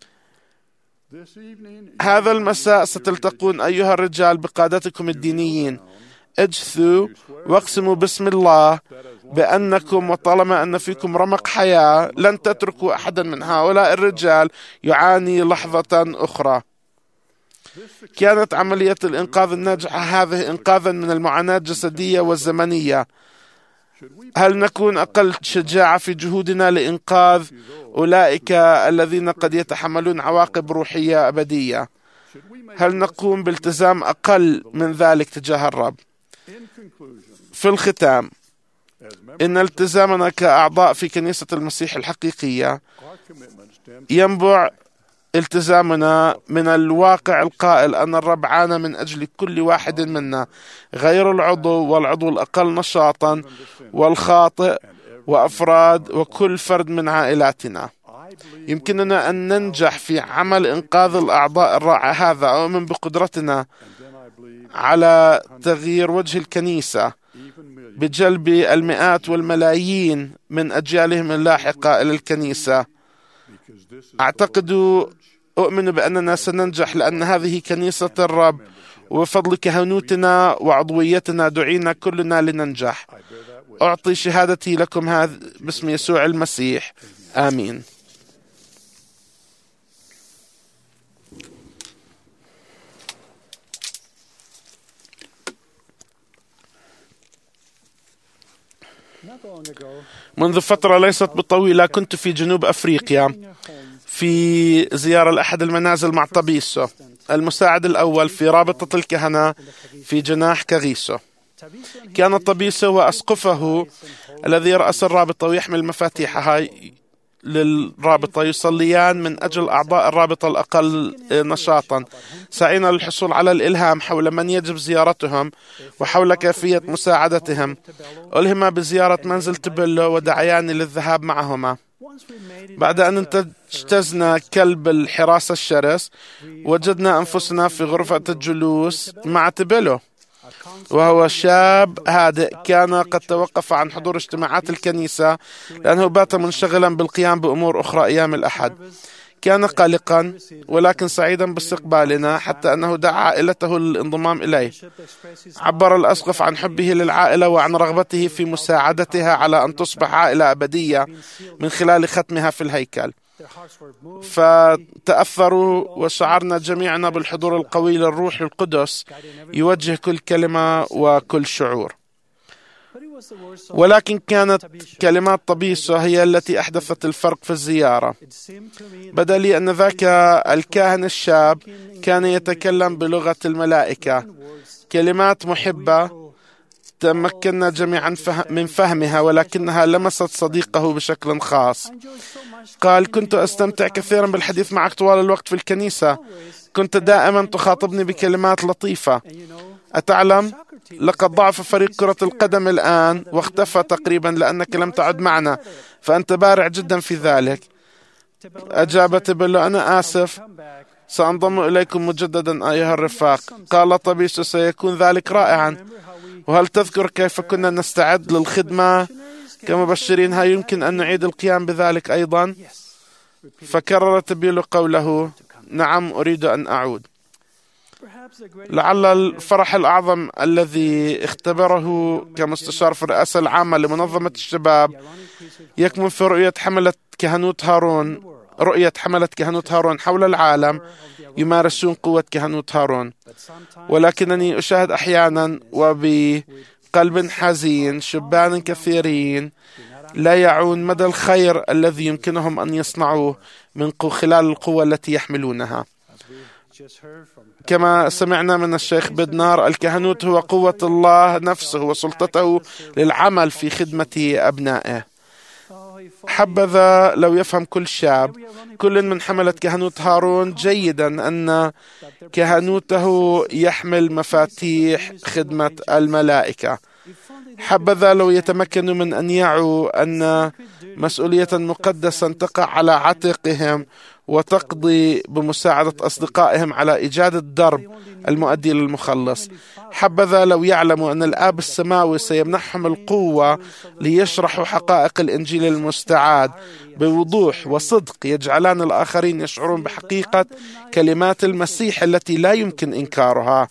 S2: هذا المساء ستلتقون أيها الرجال بقادتكم الدينيين، اجثوا واقسموا باسم الله بأنكم وطالما أن فيكم رمق حياة لن تتركوا أحدا من هؤلاء الرجال يعاني لحظة أخرى. كانت عملية الإنقاذ الناجحة هذه إنقاذا من المعاناة الجسدية والزمنية. هل نكون أقل شجاعة في جهودنا لإنقاذ أولئك الذين قد يتحملون عواقب روحية أبدية؟ هل نقوم بالتزام أقل من ذلك تجاه الرب؟ في الختام، إن التزامنا كأعضاء في كنيسة المسيح الحقيقية ينبع التزامنا من الواقع القائل أن الرب عانى من أجل كل واحد منا، غير العضو والعضو الأقل نشاطا والخاطئ وأفراد وكل فرد من عائلاتنا. يمكننا أن ننجح في عمل إنقاذ الأعضاء الرائع هذا، أؤمن بقدرتنا على تغيير وجه الكنيسة بجلب المئات والملايين من أجيالهم اللاحقة إلى الكنيسة. أعتقد أؤمن بأننا سننجح لأن هذه كنيسة الرب، وبفضل كهنوتنا وعضويتنا دعينا كلنا لننجح. أعطي شهادتي لكم هذا باسم يسوع المسيح، آمين. منذ فترة ليست بطويلة كنت في جنوب أفريقيا في زيارة لأحد المنازل مع طبيسو المساعد الأول في رابطة الكهنة في جناح كاغيسو. كان طبيسو وأسقفه الذي رأس الرابطة ويحمل مفاتيحها للرابطة يصليان من أجل أعضاء الرابطة الأقل نشاطا، سعينا للحصول على الإلهام حول من يجب زيارتهم وحول كيفية مساعدتهم. ألهم بزيارة منزل تبلو ودعياني للذهاب معهما. بعد أن اجتزنا كلب الحراسة الشرس وجدنا أنفسنا في غرفة الجلوس مع تبلو، وهو شاب هادئ كان قد توقف عن حضور اجتماعات الكنيسة لأنه بات منشغلا بالقيام بأمور أخرى أيام الأحد. كان قلقا ولكن سعيدا باستقبالنا، حتى أنه دعا عائلته للانضمام إليه. عبر الأسقف عن حبه للعائلة وعن رغبته في مساعدتها على أن تصبح عائلة أبدية من خلال ختمها في الهيكل. فتأثروا وشعرنا جميعنا بالحضور القوي للروح القدس يوجه كل كلمة وكل شعور. ولكن كانت كلمات طبيسة هي التي أحدثت الفرق في الزيارة. بدا لي أن ذاك الكاهن الشاب كان يتكلم بلغة الملائكة، كلمات محبة تمكنا جميعا من فهمها، ولكنها لمست صديقه بشكل خاص. قال: كنت أستمتع كثيرا بالحديث معك طوال الوقت في الكنيسة، كنت دائما تخاطبني بكلمات لطيفة. أتعلم، لقد ضعف فريق كرة القدم الآن واختفى تقريبا لأنك لم تعد معنا، فأنت بارع جدا في ذلك. أجاب تبلو: أنا آسف، سأنضم إليكم مجددا أيها الرفاق. قال طبيس: سيكون ذلك رائعا. وهل تذكر كيف كنا نستعد للخدمة كمبشرين؟ هل يمكن أن نعيد القيام بذلك أيضا؟ فكرر تبيلو قوله: نعم، أريد أن أعود. لعل الفرح الأعظم الذي اختبره كمستشار في الرئاسة العامة لمنظمة الشباب يكمن في رؤية حملة كهنوت هارون رؤية حملة كهنوت هارون حول العالم يمارسون قوة كهنوت هارون. ولكنني أشاهد أحيانا وبقلب حزين شبان كثيرين لا يعون مدى الخير الذي يمكنهم أن يصنعوه من خلال القوة التي يحملونها. كما سمعنا من الشيخ بدنار، الكهنوت هو قوة الله نفسه وسلطته للعمل في خدمة أبنائه. حبذا لو يفهم كل شاب، كل من حملة كهنوت هارون جيدا أن كهنوته يحمل مفاتيح خدمة الملائكة. حبذا لو يتمكنوا من أن يعوا أن مسؤولية مقدسة تقع على عاتقهم وتقضي بمساعدة أصدقائهم على إيجاد الدرب المؤدي للمخلص. حبذا لو يعلموا أن الآب السماوي سيمنحهم القوة ليشرحوا حقائق الإنجيل المستعاد بوضوح وصدق، يجعلان الآخرين يشعرون بحقيقة كلمات المسيح التي لا يمكن إنكارها.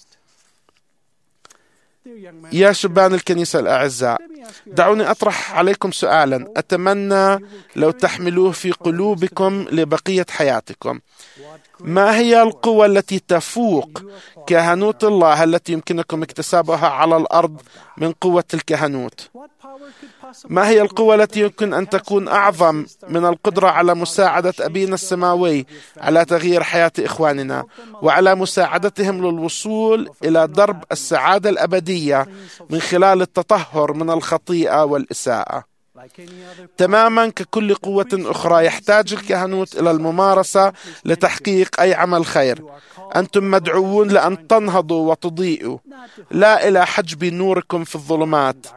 S2: يا شبان الكنيسة الأعزاء، دعوني أطرح عليكم سؤالا أتمنى لو تحملوه في قلوبكم لبقية حياتكم. ما هي القوة التي تفوق كهنوت الله التي يمكنكم اكتسابها على الأرض من قوة الكهنوت؟ ما هي القوة التي يمكن أن تكون أعظم من القدرة على مساعدة أبينا السماوي على تغيير حياة إخواننا وعلى مساعدتهم للوصول إلى درب السعادة الأبدية من خلال التطهر من الخطيئة والإساءة؟ تماما ككل قوة أخرى يحتاج الكهنوت إلى الممارسة لتحقيق أي عمل خير. أنتم مدعوون لأن تنهضوا وتضيئوا، لا إلى حجب نوركم في الظلمات.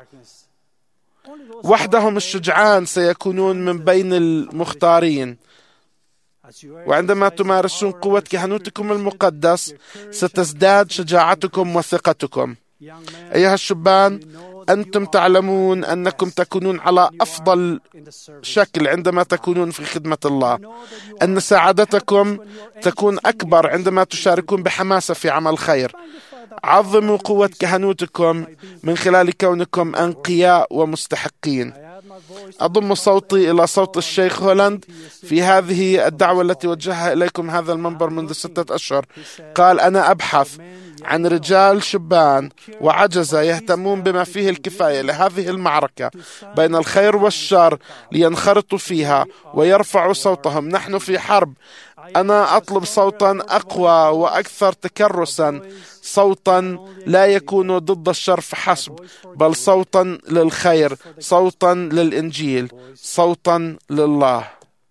S2: وحدهم الشجعان سيكونون من بين المختارين، وعندما تمارسون قوة كهنوتكم المقدس ستزداد شجاعتكم وثقتكم. أيها الشبان، أنتم تعلمون أنكم تكونون على أفضل شكل عندما تكونون في خدمة الله، أن سعادتكم تكون أكبر عندما تشاركون بحماسة في عمل خير. عظموا قوة كهنوتكم من خلال كونكم أنقياء ومستحقين. أضم صوتي إلى صوت الشيخ هولاند في هذه الدعوة التي وجهها إليكم هذا المنبر منذ ستة أشهر. قال: أنا أبحث عن رجال شبان وعجزة يهتمون بما فيه الكفاية لهذه المعركة بين الخير والشر لينخرطوا فيها ويرفعوا صوتهم. نحن في حرب. أنا أطلب صوتا أقوى وأكثر تكرسا، صوتا لا يكون ضد الشر فحسب، بل صوتا للخير، صوتا للإنجيل، صوتا لله.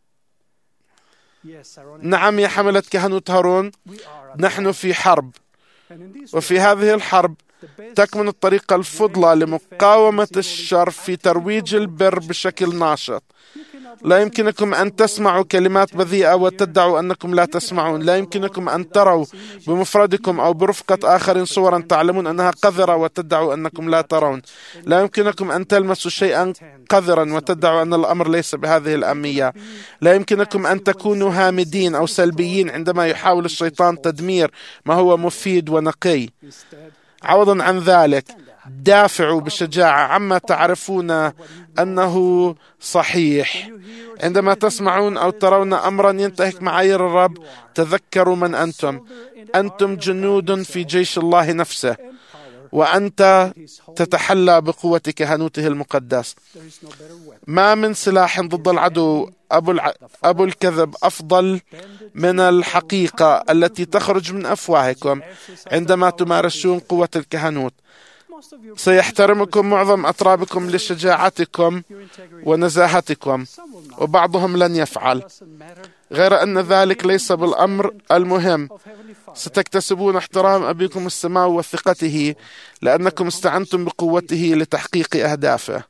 S2: نعم يا حملة كهنوت هارون، نحن في حرب، وفي هذه الحرب تكمن الطريقة الفضلى لمقاومة الشر في ترويج البر بشكل ناشط. لا يمكنكم أن تسمعوا كلمات بذيئة وتدعوا أنكم لا تسمعون. لا يمكنكم أن تروا بمفردكم أو برفقة آخرين صورا تعلمون أنها قذرة وتدعوا أنكم لا ترون. لا يمكنكم أن تلمسوا شيئا قذرا وتدعوا أن الأمر ليس بهذه الأهمية. لا يمكنكم أن تكونوا هامدين أو سلبيين عندما يحاول الشيطان تدمير ما هو مفيد ونقي. عوضا عن ذلك، دافعوا بشجاعة عما تعرفون أنه صحيح. عندما تسمعون أو ترون أمرا ينتهك معايير الرب، تذكروا من أنتم. أنتم جنود في جيش الله نفسه، وأنت تتحلى بقوة كهنوته المقدس. ما من سلاح ضد العدو أبو, الع... أبو الكذب أفضل من الحقيقة التي تخرج من أفواهكم عندما تمارسون قوة الكهنوت. سيحترمكم معظم أترابكم لشجاعتكم ونزاهتكم، وبعضهم لن يفعل، غير أن ذلك ليس بالأمر المهم. ستكتسبون احترام أبيكم السماوي وثقته لأنكم استعنتم بقوته لتحقيق أهدافه.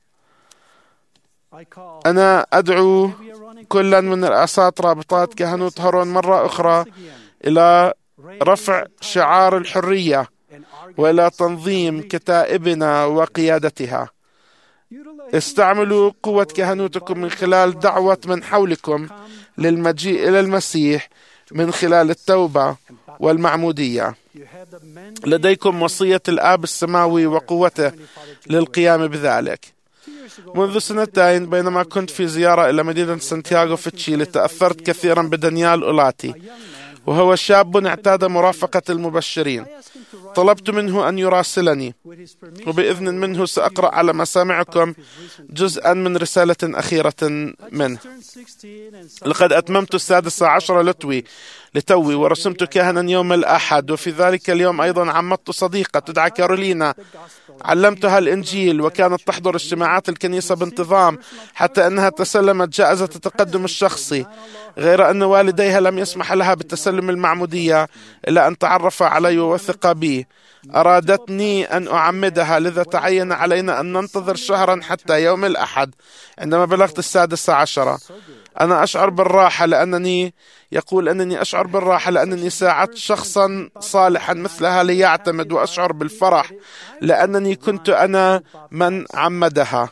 S2: أنا أدعو كلا من رؤساء رابطات كهنوت هارون مرة أخرى إلى رفع شعار الحرية وإلى تنظيم كتائبنا وقيادتها. استعملوا قوة كهنوتكم من خلال دعوة من حولكم للمجيء إلى المسيح من خلال التوبة والمعمودية. لديكم وصية الآب السماوي وقوته للقيام بذلك. منذ سنتين بينما كنت في زيارة إلى مدينة سانتياغو في تشيلي تأثرت كثيرا بدانيال أولاتي، وهو شاب اعتاد مرافقة المبشرين. طلبت منه أن يراسلني، وبإذن منه سأقرأ على مسامعكم جزءا من رسالة أخيرة منه. لقد أتممت السادسة عشر لتوي لتوي ورسمت كاهنا يوم الأحد، وفي ذلك اليوم أيضا عمدت صديقة تدعى كارولينا، علمتها الإنجيل، وكانت تحضر اجتماعات الكنيسة بانتظام حتى أنها تسلمت جائزة التقدم الشخصي، غير أن والديها لم يسمح لها بالتسلم المعمودية إلا أن تعرف علي ووثق بي. أرادتني أن أعمدها، لذا تعين علينا أن ننتظر شهرا حتى يوم الأحد عندما بلغت السادسة عشرة. أنا أشعر بالراحة لأنني يقول أنني أشعر بالراحة لأنني ساعدت شخصا صالحا مثلها ليعتمد، وأشعر بالفرح لأنني كنت أنا من عمدها.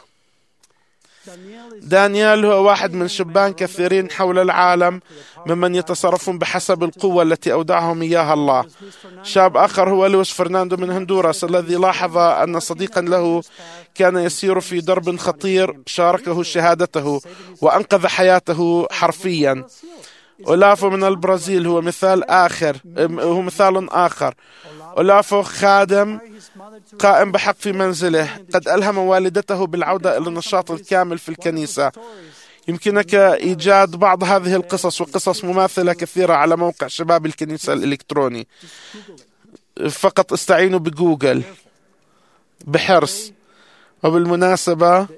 S2: دانيال هو واحد من شبان كثيرين حول العالم ممن يتصرفون بحسب القوة التي أودعهم إياها الله. شاب آخر هو لويس فرناندو من هندوراس، الذي لاحظ أن صديقا له كان يسير في درب خطير شاركه شهادته وأنقذ حياته حرفيا. أولافو من البرازيل هو مثال آخر هو مثال آخر أولافو خادم قائم بحق في منزله، قد ألهم والدته بالعودة إلى النشاط الكامل في الكنيسة. يمكنك إيجاد بعض هذه القصص وقصص مماثلة كثيرة على موقع شباب الكنيسة الإلكتروني. فقط استعينوا بجوجل بحرص. وبالمناسبة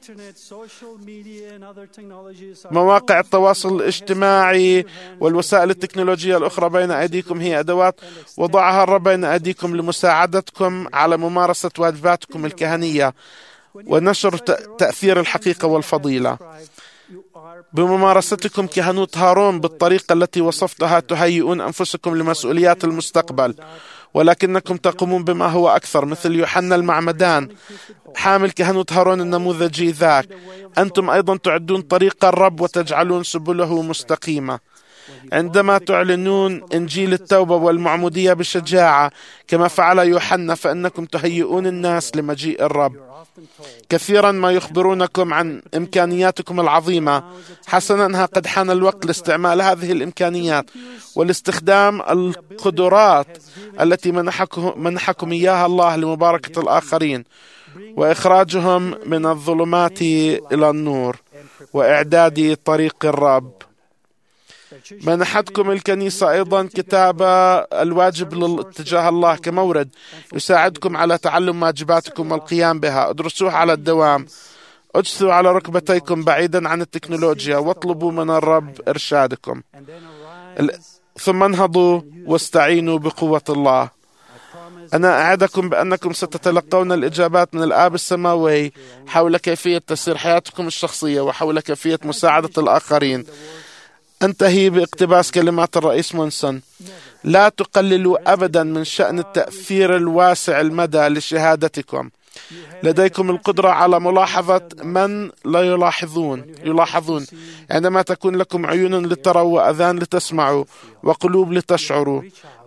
S2: مواقع التواصل الاجتماعي والوسائل التكنولوجية الأخرى بين أيديكم هي أدوات وضعها الرب بين أيديكم لمساعدتكم على ممارسة واجباتكم الكهنية ونشر تأثير الحقيقة والفضيلة. بممارستكم كهنوت هارون بالطريقة التي وصفتها تهيئون أنفسكم لمسؤوليات المستقبل، ولكنكم تقومون بما هو أكثر، مثل يوحنا المعمدان حامل كهنوت هارون النموذجي ذاك. أنتم أيضا تعدون طريق الرب وتجعلون سبله مستقيمة. عندما تعلنون إنجيل التوبة والمعمودية بشجاعة كما فعل يوحنا، فإنكم تهيئون الناس لمجيء الرب. كثيرا ما يخبرونكم عن إمكانياتكم العظيمة. حسنا، قد حان الوقت لاستعمال هذه الإمكانيات والاستخدام القدرات التي منحكم, منحكم إياها الله لمباركة الآخرين وإخراجهم من الظلمات إلى النور وإعداد طريق الرب. منحتكم الكنيسة أيضا كتاب الواجب للاتجاه الله كمورد يساعدكم على تعلم واجباتكم والقيام بها. ادرسوه على الدوام، اجثوا على ركبتيكم بعيدا عن التكنولوجيا واطلبوا من الرب إرشادكم، ثم انهضوا واستعينوا بقوة الله. أنا أعدكم بأنكم ستتلقون الإجابات من الآب السماوي حول كيفية تسير حياتكم الشخصية وحول كيفية مساعدة الآخرين. أنتهي باقتباس كلمات الرئيس مونسون: لا تقللوا أبدا من شأن التأثير الواسع المدى لشهادتكم. لديكم القدرة على ملاحظة من لا يلاحظون يلاحظون عندما تكون لكم عيون لتروا وأذان لتسمعوا وقلوب لتشعروا.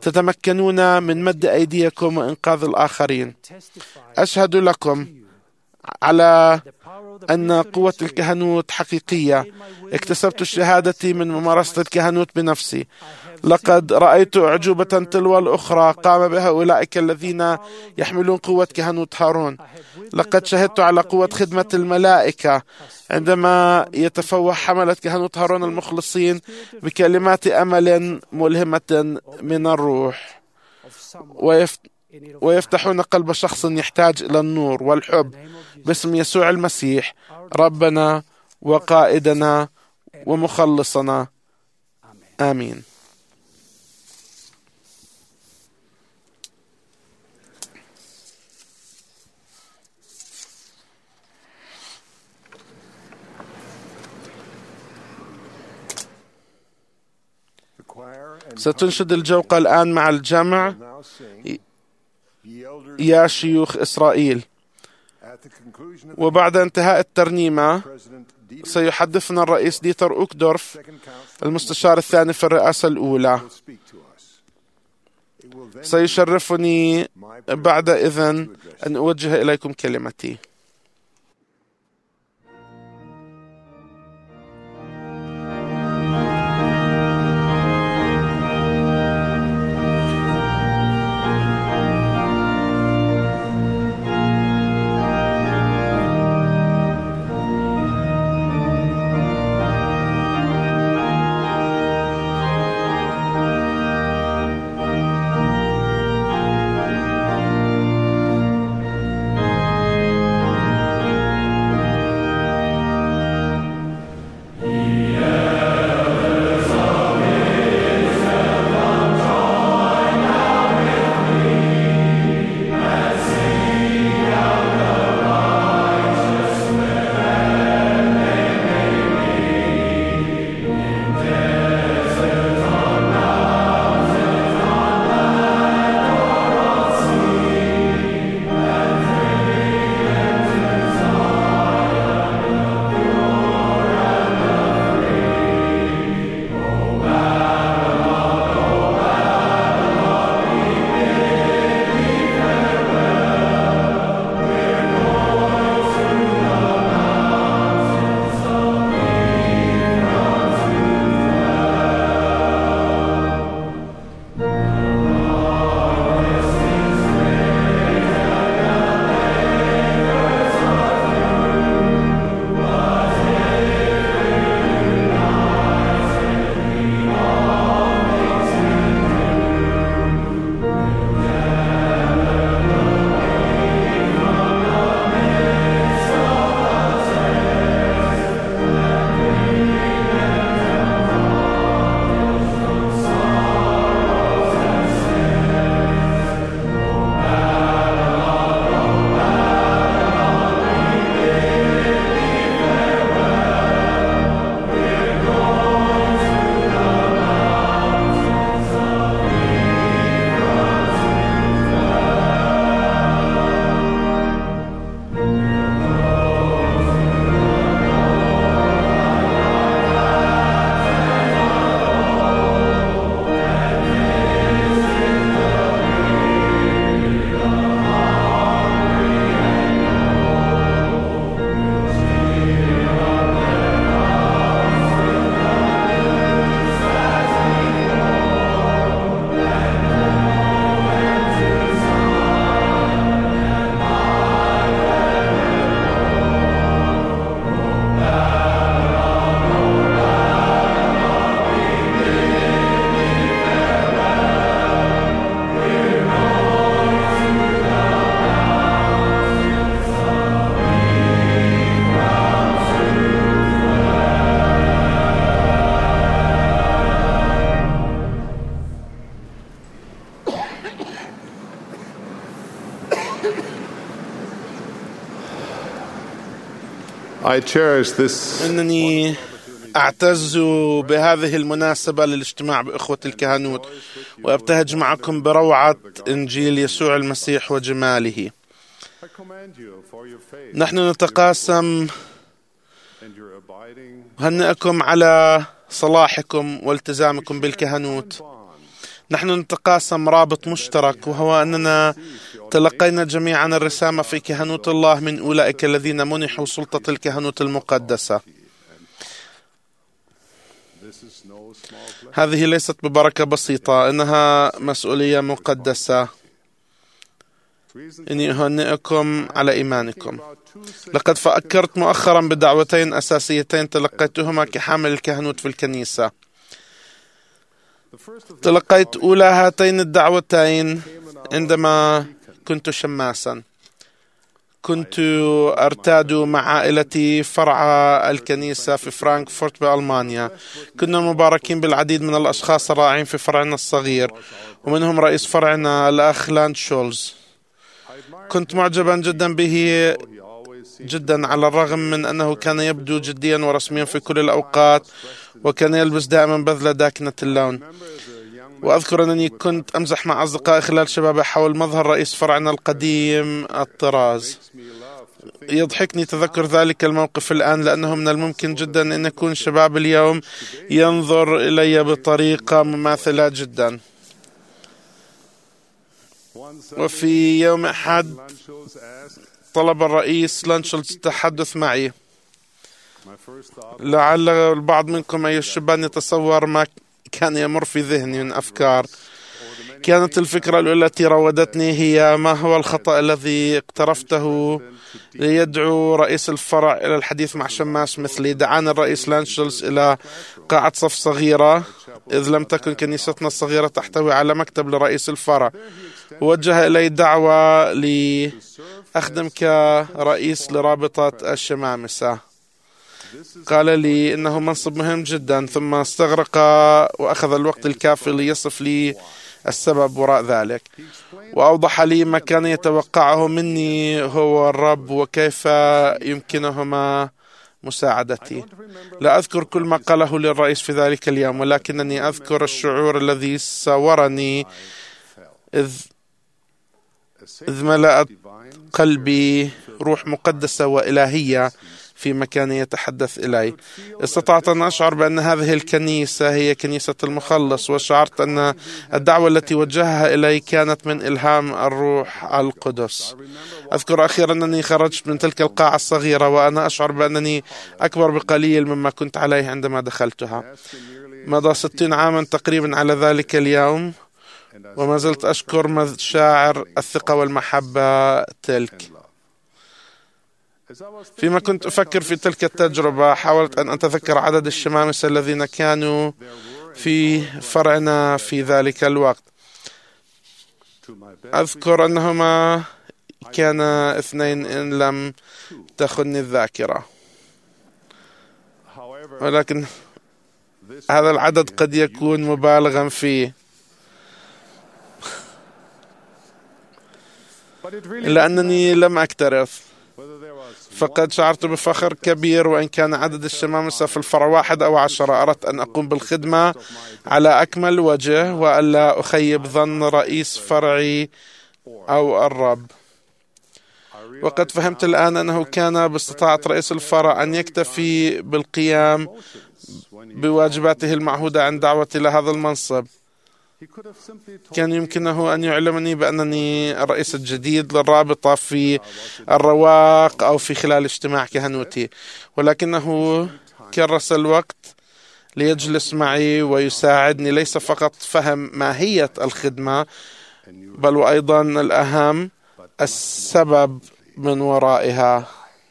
S2: تتمكنون من مد أيديكم وإنقاذ الآخرين. أشهد لكم على أن قوة الكهنوت حقيقية. اكتسبت الشهادة من ممارسة الكهنوت بنفسي. لقد رأيت أعجوبة تلو الأخرى قام بها أولئك الذين يحملون قوة كهنوت هارون. لقد شهدت على قوة خدمة الملائكة عندما يتفوه حملة كهنوت هارون المخلصين بكلمات أمل ملهمة من الروح، ويفتحون قلب شخص يحتاج إلى النور والحب باسم يسوع المسيح ربنا وقائدنا ومخلصنا. آمين. ستنشد الجوقة الآن مع الجمع يا شيوخ إسرائيل. وبعد انتهاء الترنيمة سيحدثنا الرئيس ديتر أوكدورف المستشار الثاني في الرئاسة الأولى. سيشرفني بعد إذن أن أوجه إليكم كلمتي.
S1: I cherish this.
S2: إنني أعتز بهذه المناسبة للاجتماع بإخوة الكهنوت وأبتهج معكم بروعة إنجيل يسوع المسيح وجماله. نحن نتقاسم هنئكم على صلاحكم والتزامكم بالكهنوت. نحن نتقاسم رابط مشترك، وهو أننا تلقينا جميعا الرسامة في كهنوت الله من أولئك الذين منحوا سلطة الكهنوت المقدسة. هذه ليست ببركة بسيطة، إنها مسؤولية مقدسة. إني أهنئكم على إيمانكم. لقد فكرت مؤخرا بدعوتين أساسيتين تلقيتهما كحامل الكهنوت في الكنيسة. تلقيت أولى هاتين الدعوتين عندما كنت شماسا. كنت أرتاد مع عائلتي فرع الكنيسة في فرانكفورت بألمانيا. كنا مباركين بالعديد من الأشخاص الرائعين في فرعنا الصغير، ومنهم رئيس فرعنا الأخ لاند شولز. كنت معجبا جدا به جدا، على الرغم من أنه كان يبدو جديا ورسميا في كل الأوقات، وكان يلبس دائما بذلة داكنة اللون. وأذكر أنني كنت أمزح مع أصدقائي خلال شبابي حول مظهر رئيس فرعنا القديم الطراز. يضحكني تذكر ذلك الموقف الآن، لأنه من الممكن جدا أن يكون شباب اليوم ينظر إلي بطريقة مماثلة جدا. وفي يوم أحد طلب الرئيس لانشولز التحدث معي. لعل البعض منكم أي الشبان يتصور ما كان يمر في ذهني من أفكار. كانت الفكرة الأولى التي راودتني هي: ما هو الخطأ الذي اقترفته ليدعو رئيس الفرع إلى الحديث مع شماس مثلي؟ دعانا الرئيس لانشولز إلى قاعة صف صغيرة، إذ لم تكن كنيستنا الصغيرة تحتوي على مكتب لرئيس الفرع. وجه إلي دعوة لأخدم كرئيس لرابطة الشمامسة. قال لي إنه منصب مهم جدا، ثم استغرق وأخذ الوقت الكافي ليصف لي السبب وراء ذلك، وأوضح لي ما كان يتوقعه مني هو الرب وكيف يمكنهما مساعدتي. لا أذكر كل ما قاله للرئيس في ذلك اليوم، ولكنني أذكر الشعور الذي ساورني إذ إذ ملأت قلبي روح مقدسة وإلهية في مكان يتحدث إلي. استطعت أن أشعر بأن هذه الكنيسة هي كنيسة المخلص، وشعرت أن الدعوة التي وجهها إلي كانت من إلهام الروح القدس. أذكر أخيرا أنني خرجت من تلك القاعة الصغيرة وأنا أشعر بأنني أكبر بقليل مما كنت عليه عندما دخلتها. مضى ستين عاما تقريبا على ذلك اليوم، وما زلت أشكر مشاعر الثقة والمحبة تلك. فيما كنت أفكر في تلك التجربة، حاولت أن أتذكر عدد الشمامسة الذين كانوا في فرعنا في ذلك الوقت. أذكر أنهما كان اثنين إن لم تخني الذاكرة، ولكن هذا العدد قد يكون مبالغا فيه، إلا أنني لم أكترث. فقد شعرت بفخر كبير، وإن كان عدد الشمامسة في الفرع واحد أو عشرة. أردت أن أقوم بالخدمة على أكمل وجه، وألا أخيب ظن رئيس فرعي أو الرب. وقد فهمت الآن أنه كان باستطاعة رئيس الفرع أن يكتفي بالقيام بواجباته المعهودة عند دعوتي لهذا المنصب. كان يمكنه أن يعلمني بأنني الرئيس الجديد للرابطة في الرواق أو في خلال اجتماع كهنوتي، ولكنه كرس الوقت ليجلس معي ويساعدني ليس فقط فهم ماهية الخدمة، بل وأيضا الأهم السبب من ورائها.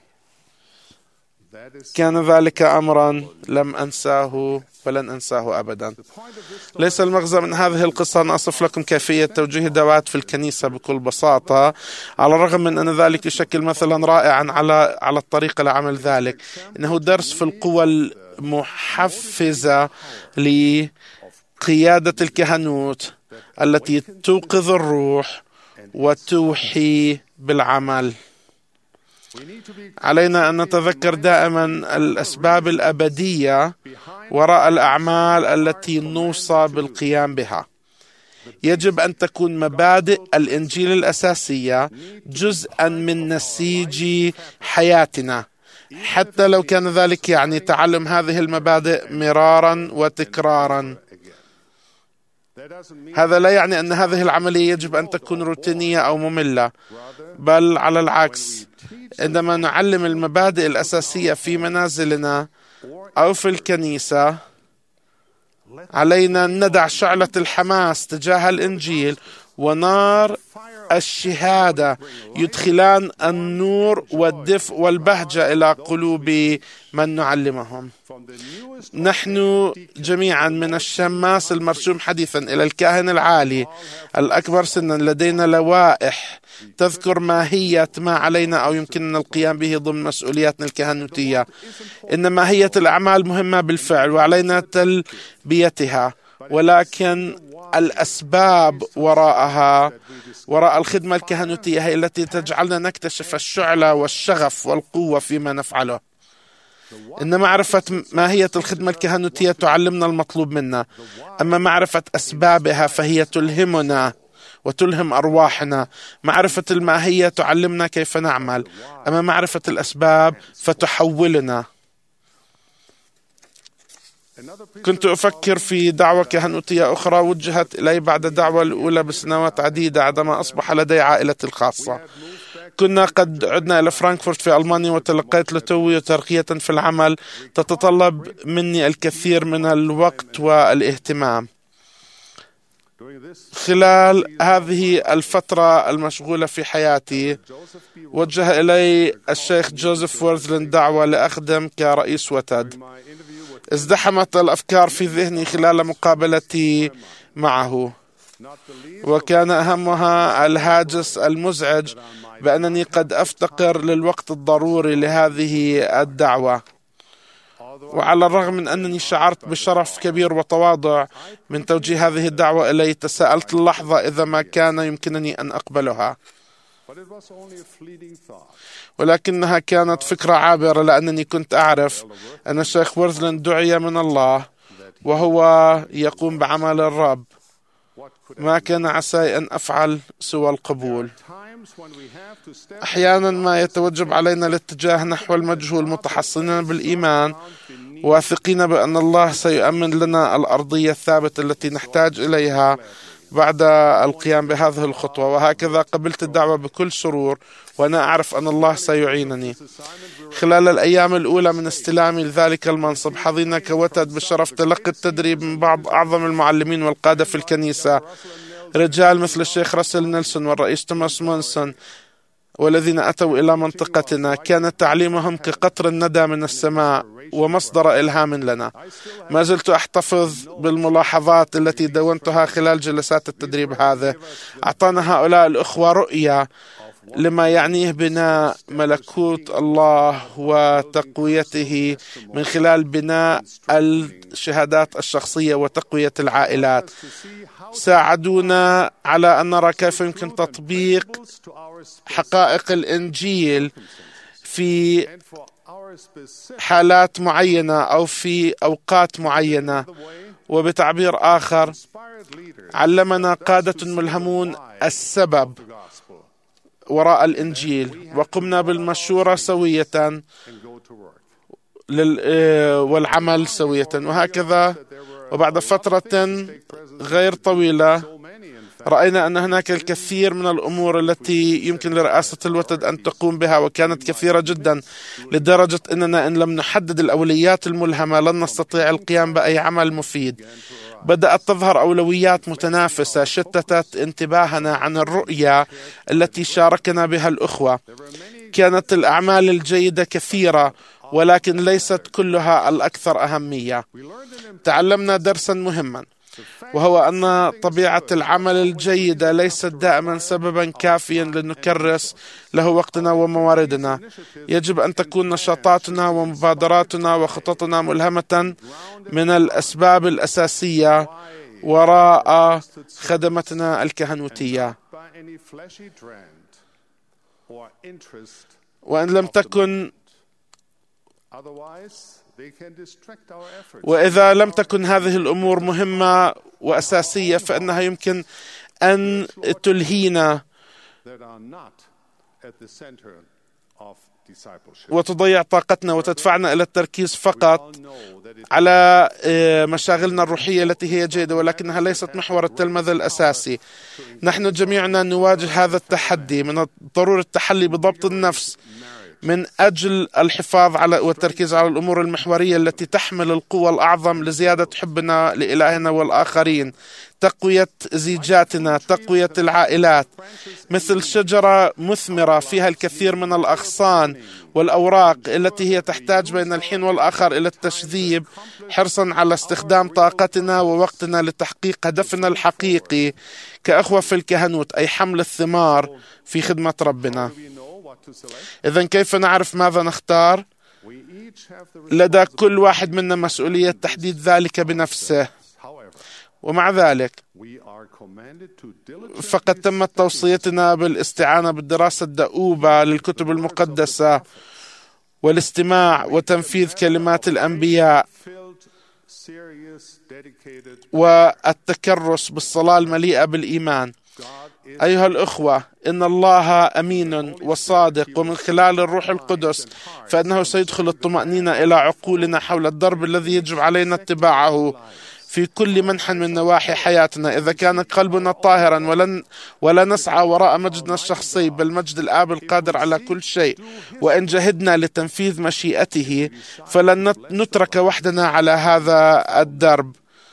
S2: كان ذلك أمرا لم أنساه ولن أنساه أبدا. ليس المغزى من هذه القصة أن أصف لكم كيفية توجيه دعوات في الكنيسة بكل بساطة، على الرغم من أن ذلك يشكل مثلا رائعا على على الطريقة لعمل ذلك. إنه درس في القوى المحفزة لقيادة الكهنوت التي توقظ الروح وتوحي بالعمل. علينا أن نتذكر دائما الأسباب الأبدية وراء الأعمال التي نوصى بالقيام بها. يجب أن تكون مبادئ الإنجيل الأساسية جزءا من نسيج حياتنا، حتى لو كان ذلك يعني تعلم هذه المبادئ مرارا وتكرارا. هذا لا يعني أن هذه العملية يجب أن تكون روتينية أو مملة، بل على العكس، عندما نعلم المبادئ الأساسية في منازلنا أو في الكنيسة علينا أن ندع شعلة الحماس تجاه الإنجيل ونار الشهادة يدخلان النور والدفء والبهجة إلى قلوب من نعلمهم. نحن جميعا من الشماس المرسوم حديثا إلى الكاهن العالي الأكبر سنا لدينا لوائح تذكر ماهية ما علينا أو يمكننا القيام به ضمن مسؤولياتنا الكهنوتية. إن ماهية الأعمال مهمة بالفعل وعلينا تلبيتها، ولكن الأسباب وراءها وراء الخدمة الكهنوتية هي التي تجعلنا نكتشف الشعلة والشغف والقوة فيما نفعله. إن معرفة ماهية الخدمة الكهنوتية تعلمنا المطلوب منا، أما معرفة أسبابها فهي تلهمنا وتلهم أرواحنا. معرفة الماهية تعلمنا كيف نعمل، أما معرفة الأسباب فتحولنا. كنت أفكر في دعوة كهنوتية أخرى وجهت إلي بعد الدعوة الأولى بسنوات عديدة عندما أصبح لدي عائلتي الخاصة. كنا قد عدنا إلى فرانكفورت في ألمانيا وتلقيت لتوي وترقية في العمل تتطلب مني الكثير من الوقت والاهتمام. خلال هذه الفترة المشغولة في حياتي وجه إلي الشيخ جوزيف وورزلاند دعوة لأخدم كرئيس وتد. ازدحمت الأفكار في ذهني خلال مقابلتي معه، وكان أهمها الهاجس المزعج بأنني قد أفتقر للوقت الضروري لهذه الدعوة. وعلى الرغم من أنني شعرت بشرف كبير وتواضع من توجيه هذه الدعوة إلي، تساءلت اللحظة إذا ما كان يمكنني أن أقبلها، ولكنها كانت فكرة عابرة، لأنني كنت أعرف أن الشيخ وورزلاند دعي من الله وهو يقوم بعمل الرب. ما كان عساي أن أفعل سوى القبول. أحيانا ما يتوجب علينا الاتجاه نحو المجهول متحصنين بالإيمان، واثقين بأن الله سيؤمن لنا الأرضية الثابتة التي نحتاج إليها بعد القيام بهذه الخطوة. وهكذا قبلت الدعوة بكل سرور، وأنا أعرف أن الله سيعينني. خلال الأيام الأولى من استلامي لذلك المنصب حظينا كوتد بشرف تلقي التدريب من بعض أعظم المعلمين والقادة في الكنيسة، رجال مثل الشيخ راسل نيلسون والرئيس توماس مونسون، والذين أتوا إلى منطقتنا. كان تعليمهم كقطر الندى من السماء ومصدر إلهام لنا. ما زلت أحتفظ بالملاحظات التي دونتها خلال جلسات التدريب هذه. أعطانا هؤلاء الأخوة رؤية لما يعنيه بناء ملكوت الله وتقويته من خلال بناء الشهادات الشخصية وتقوية العائلات. ساعدونا على أن نرى كيف يمكن تطبيق حقائق الإنجيل في حالات معينة أو في أوقات معينة. وبتعبير آخر، علمنا قادة ملهمون السبب وراء الإنجيل، وقمنا بالمشورة سوية والعمل سوية. وهكذا وبعد فترة غير طويلة رأينا أن هناك الكثير من الأمور التي يمكن لرئاسة الوتد أن تقوم بها، وكانت كثيرة جدا لدرجة أننا إن لم نحدد الأولويات الملهمة لن نستطيع القيام بأي عمل مفيد. بدأت تظهر أولويات متنافسة شتتت انتباهنا عن الرؤية التي شاركنا بها الأخوة. كانت الأعمال الجيدة كثيرة، ولكن ليست كلها الأكثر أهمية. تعلمنا درسا مهما، وهو أن طبيعة العمل الجيدة ليست دائما سببا كافيا لنكرس له وقتنا ومواردنا. يجب أن تكون نشاطاتنا ومبادراتنا وخططنا ملهمة من الأسباب الأساسية وراء خدمتنا الكهنوتية. وإن لم تكن وإذا لم تكن هذه الأمور مهمة وأساسية فإنها يمكن أن تلهينا وتضيع طاقتنا وتدفعنا إلى التركيز فقط على مشاغلنا الروحية التي هي جيدة، ولكنها ليست محور التلمذة الأساسي. نحن جميعنا نواجه هذا التحدي. من الضروري التحلي بضبط النفس من أجل الحفاظ على والتركيز على الأمور المحورية التي تحمل القوة الأعظم لزيادة حبنا لإلهنا والآخرين، تقوية زيجاتنا، تقوية العائلات، مثل شجرة مثمرة فيها الكثير من الأغصان والأوراق التي هي تحتاج بين الحين والآخر إلى التشذيب، حرصا على استخدام طاقتنا ووقتنا لتحقيق هدفنا الحقيقي كأخوة في الكهنوت، أي حمل الثمار في خدمة ربنا. إذن كيف نعرف ماذا نختار؟ لدى كل واحد منا مسؤولية تحديد ذلك بنفسه. ومع ذلك فقد تمت توصيتنا بالاستعانة بالدراسة الدؤوبة للكتب المقدسة والاستماع وتنفيذ كلمات الأنبياء والتكرس بالصلاة المليئة بالإيمان. أيها الأخوة، إن الله أمين وصادق، ومن خلال الروح القدس فإنه سيدخل الطمأنينة إلى عقولنا حول الدرب الذي يجب علينا اتباعه في كل منحى من نواحي حياتنا. إذا كان قلبنا طاهرا ولن ولا نسعى وراء مجدنا الشخصي بل مجد الآب القادر على كل شيء، وإن جهدنا لتنفيذ مشيئته فلن نترك وحدنا على هذا الدرب،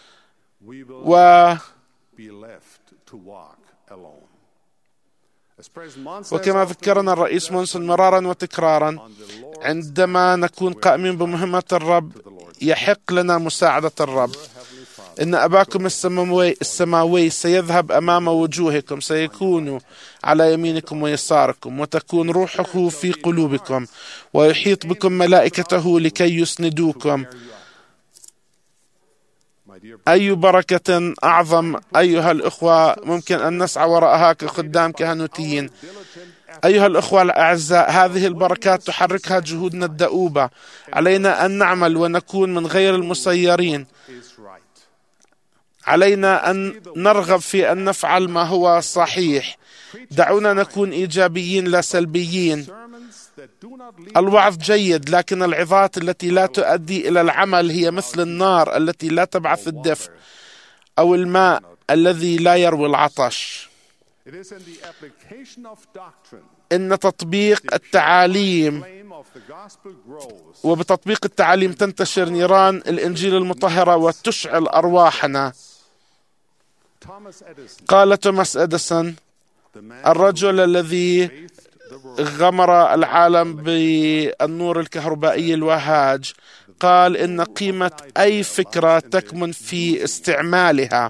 S2: و وكما ذكرنا الرئيس مونسون مرارا وتكرارا، عندما نكون قائمين بمهمة الرب يحق لنا مساعدة الرب. إن أباكم السماوي, السماوي سيذهب أمام وجوهكم، سيكون على يمينكم ويساركم، وتكون روحه في قلوبكم، ويحيط بكم ملائكته لكي يسندوكم. أي بركة أعظم أيها الأخوة ممكن أن نسعى وراءها كخدام كهنوتيين. أيها الأخوة الأعزاء، هذه البركات تحركها جهودنا الدؤوبة. علينا أن نعمل ونكون من غير المسيرين. علينا أن نرغب في أن نفعل ما هو صحيح. دعونا نكون إيجابيين لا سلبيين. الوعظ جيد، لكن العظات التي لا تؤدي إلى العمل هي مثل النار التي لا تبعث الدفء، أو الماء الذي لا يروي العطش. إن تطبيق التعاليم وبتطبيق التعاليم تنتشر نيران الإنجيل المطهرة وتشعل أرواحنا. قال توماس إديسون، الرجل الذي غمر العالم بالنور الكهربائي الوهاج، قال إن قيمة أي فكرة تكمن في استعمالها،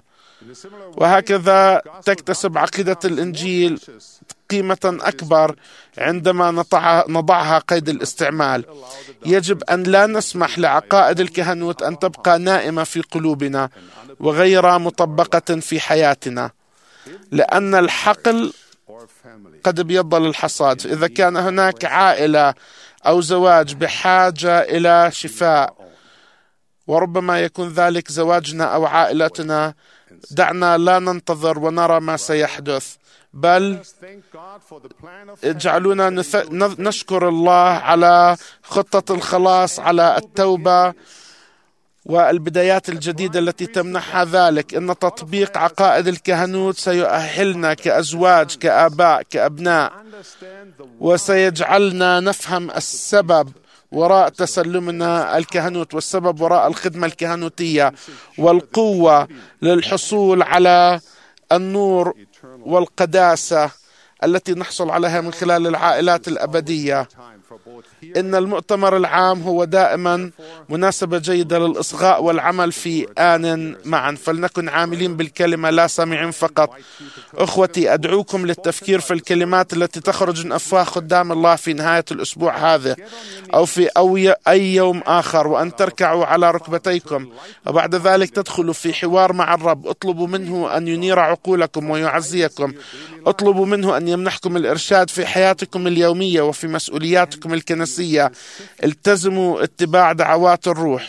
S2: وهكذا تكتسب عقيدة الإنجيل قيمة أكبر عندما نضعها قيد الاستعمال. يجب أن لا نسمح لعقائد الكهنوت أن تبقى نائمة في قلوبنا وغير مطبقة في حياتنا، لأن الحقل قد ابيض للحصاد. إذا كان هناك عائلة أو زواج بحاجة إلى شفاء، وربما يكون ذلك زواجنا أو عائلتنا، دعنا لا ننتظر ونرى ما سيحدث، بل اجعلونا نشكر الله على خطة الخلاص، على التوبة والبدايات الجديدة التي تمنحها ذلك. إن تطبيق عقائد الكهنوت سيؤهلنا كأزواج، كآباء، كأبناء، وسيجعلنا نفهم السبب وراء تسلمنا الكهنوت، والسبب وراء الخدمة الكهنوتية، والقوة للحصول على النور والقداسة التي نحصل عليها من خلال العائلات الأبدية. إن المؤتمر العام هو دائما مناسبة جيدة للإصغاء والعمل في آن معا، فلنكن عاملين بالكلمة لا سامعين فقط. أخوتي، أدعوكم للتفكير في الكلمات التي تخرج من أفواه خدام الله في نهاية الأسبوع هذا أو في أي يوم آخر، وأن تركعوا على ركبتيكم، وبعد ذلك تدخلوا في حوار مع الرب. اطلبوا منه أن ينير عقولكم ويعزيكم. اطلبوا منه أن يمنحكم الإرشاد في حياتكم اليومية وفي مسؤولياتكم الكنسية. التزموا اتباع دعوات الروح.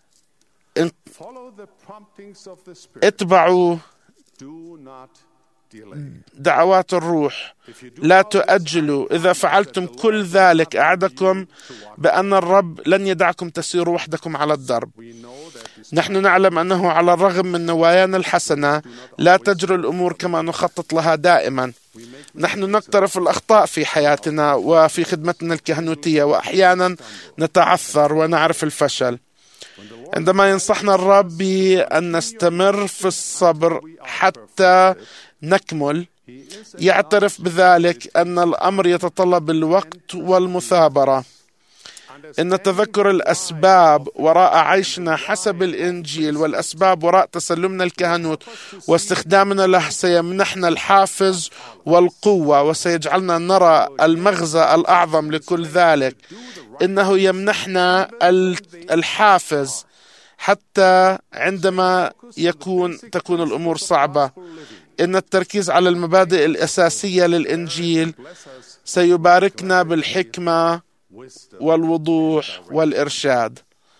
S2: اتبعوا دعوات الروح. لا تؤجلوا، إذا فعلتم كل ذلك أعدكم بأن الرب لن يدعكم تسيروا وحدكم على الدرب. نحن نعلم أنه على الرغم من نوايانا الحسنة لا تجري الأمور كما نخطط لها دائما. نحن نقترف الأخطاء في حياتنا وفي خدمتنا الكهنوتية، وأحيانا نتعثر ونعرف الفشل. عندما ينصحنا الرب بأن نستمر في الصبر حتى نكمل، يعترف بذلك أن الأمر يتطلب الوقت والمثابرة. إن تذكر الأسباب وراء عيشنا حسب الإنجيل والأسباب وراء تسلمنا الكهنوت واستخدامنا له سيمنحنا الحافز والقوة، وسيجعلنا نرى المغزى الأعظم لكل ذلك. إنه يمنحنا الحافز حتى عندما يكون تكون الأمور صعبة. إن التركيز على المبادئ الأساسية للإنجيل سيباركنا بالحكمة والوضوح والإرشاد.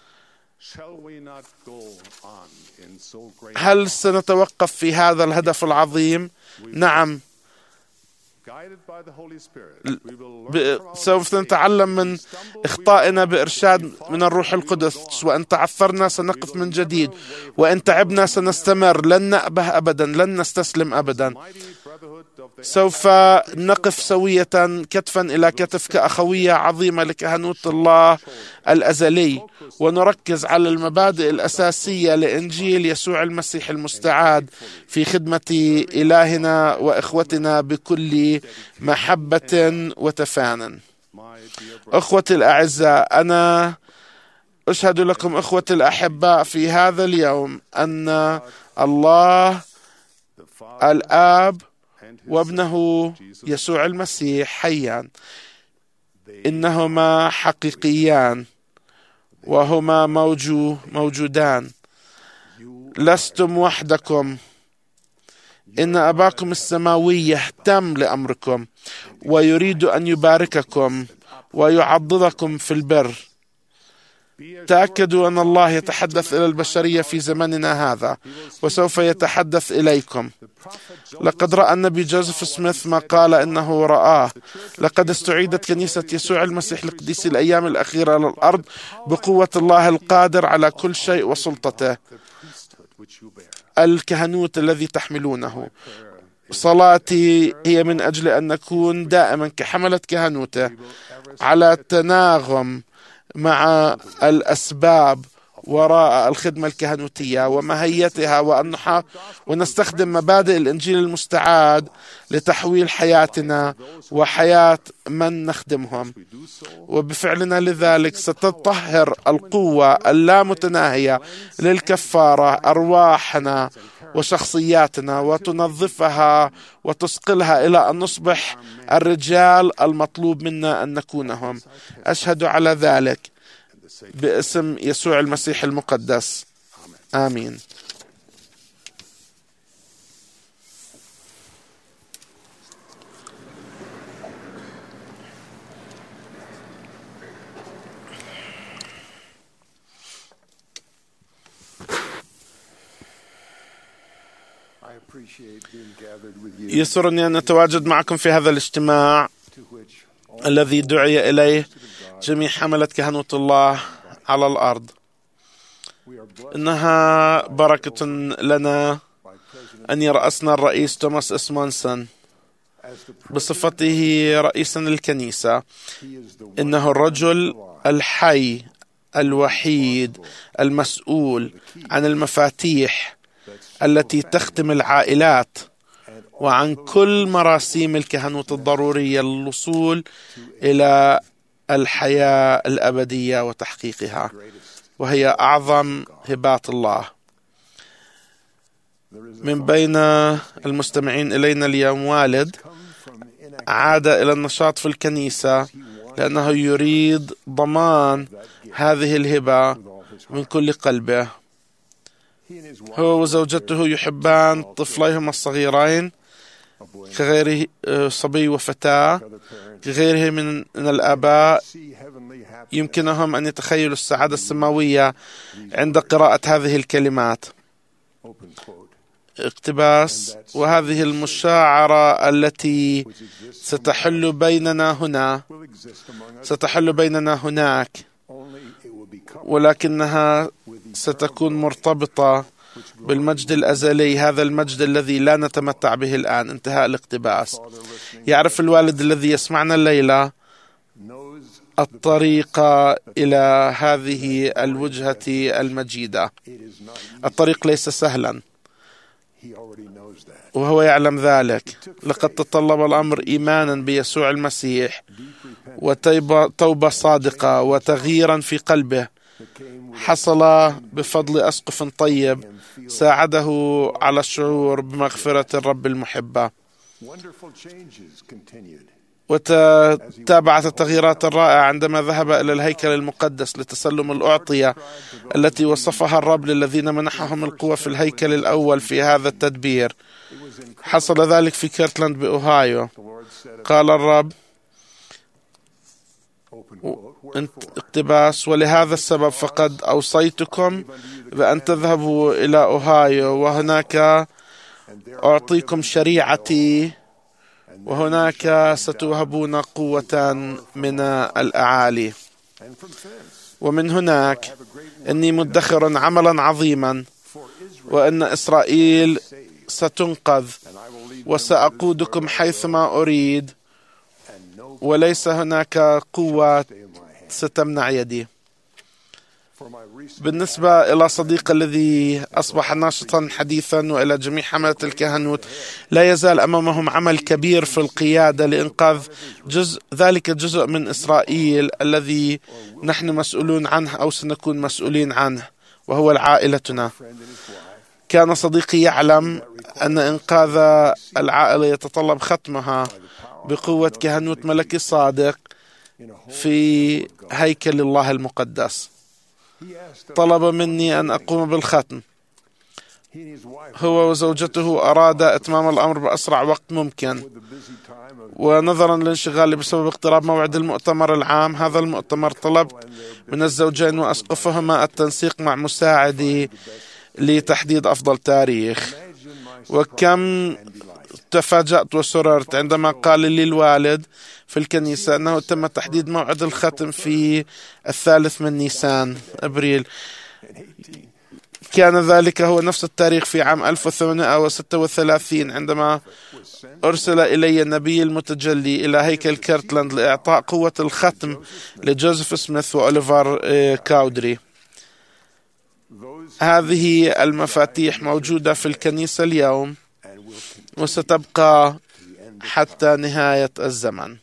S2: هل سنتوقف في هذا الهدف العظيم؟ نعم، سوف نتعلم من إخطائنا بإرشاد من الروح القدس، وإن تعثرنا سنقف من جديد، وإن تعبنا سنستمر، لن نأبه أبدا، لن نستسلم أبدا. سوف نقف سوية كتفا إلى كتف كأخوية عظيمة لكهنوت الله الأزلي، ونركز على المبادئ الأساسية لإنجيل يسوع المسيح المستعاد في خدمة إلهنا وإخوتنا بكل محبة وتفان. أخوتي الأعزاء، أنا أشهد لكم أخوتي الأحباء في هذا اليوم أن الله الآب وابنه يسوع المسيح حيان، إنهما حقيقيان وهما موجو موجودان. لستم وحدكم، إن أباكم السماوي يهتم لأمركم ويريد أن يبارككم ويعضدكم في البر. تأكدوا أن الله يتحدث إلى البشرية في زمننا هذا، وسوف يتحدث إليكم. لقد رأى النبي جوزيف سميث ما قال إنه رآه. لقد استعيدت كنيسة يسوع المسيح لقديس الأيام الأخيرة على الأرض بقوة الله القادر على كل شيء وسلطته، الكهنوت الذي تحملونه. صلاتي هي من أجل أن نكون دائما كحملة كهنوته على تناغم مع الأسباب وراء الخدمة الكهنوتية وماهيتها، وأن ونستخدم مبادئ الإنجيل المستعاد لتحويل حياتنا وحياة من نخدمهم. وبفعلنا لذلك ستطهر القوة اللامتناهية للكفارة أرواحنا وشخصياتنا، وتنظفها وتسقلها إلى أن نصبح الرجال المطلوب منا أن نكونهم. أشهد على ذلك باسم يسوع المسيح المقدس، آمين. يسرني أن أتواجد معكم في هذا الاجتماع الذي دعي إليه جميع حملة كهنوت الله على الأرض. إنها بركة لنا أن يرأسنا الرئيس توماس إسمونسون بصفته رئيسا للكنيسة. إنه الرجل الحي الوحيد المسؤول عن المفاتيح التي تختم العائلات وعن كل مراسيم الكهنوت الضرورية للوصول إلى الحياة الأبدية وتحقيقها، وهي أعظم هبات الله. من بين المستمعين إلينا اليوم والد عاد إلى النشاط في الكنيسة لأنه يريد ضمان هذه الهبة من كل قلبه. هو وزوجته يحبان طفليهما الصغيرين كغيره صبي وفتاة، كغيره من الآباء يمكنهم أن يتخيلوا السعادة السماوية عند قراءة هذه الكلمات. اقتباس. وهذه المشاعرة التي ستحل بيننا هنا ستحل بيننا هناك، ولكنها ستكون مرتبطة بالمجد الأزلي، هذا المجد الذي لا نتمتع به الآن. انتهاء الاقتباس. يعرف الوالد الذي يسمعنا الليلة الطريق إلى هذه الوجهة المجيدة. الطريق ليس سهلا وهو يعلم ذلك. لقد تطلب الأمر إيمانا بيسوع المسيح وتوبة صادقة وتغييرا في قلبه حصل بفضل أسقف طيب ساعده على الشعور بمغفرة الرب المحبة. وتابعت التغييرات الرائعة عندما ذهب إلى الهيكل المقدس لتسلم الأعطية التي وصفها الرب للذين منحهم القوة في الهيكل الأول في هذا التدبير. حصل ذلك في كيرتلاند بأوهايو. قال الرب اقتباس: ولهذا السبب فقد أوصيتكم بأن تذهبوا إلى أوهايو، وهناك أعطيكم شريعتي، وهناك ستوهبون قوة من الأعالي. ومن هناك إني مدخر عملا عظيما، وإن إسرائيل ستنقذ، وسأقودكم حيثما أريد، وليس هناك قوة ستمنع يدي. بالنسبة إلى صديق الذي أصبح ناشطا حديثا وإلى جميع حملة الكهنوت، لا يزال أمامهم عمل كبير في القيادة لإنقاذ جزء ذلك الجزء من إسرائيل الذي نحن مسؤولون عنه أو سنكون مسؤولين عنه، وهو العائلتنا. كان صديقي يعلم أن إنقاذ العائلة يتطلب ختمها بقوة كهنوت ملكي صادق في هيكل الله المقدس. طلب مني أن أقوم بالختم. هو وزوجته أراد إتمام الأمر بأسرع وقت ممكن، ونظرا للانشغال بسبب اقتراب موعد المؤتمر العام. هذا المؤتمر طلب من الزوجين وأسقفهما التنسيق مع مساعدي لتحديد أفضل تاريخ. وكم تفاجأت وسررت عندما قال لي الوالد في الكنيسة أنه تم تحديد موعد الختم في الثالث من نيسان أبريل. كان ذلك هو نفس التاريخ في عام ألف وثمانمائة وستة وثلاثين عندما أرسل إلي النبي المتجلي إلى هيكل كيرتلاند لإعطاء قوة الختم لجوزيف سميث وأوليفر كاودري. هذه المفاتيح موجودة في الكنيسة اليوم وستبقى حتى نهاية الزمن.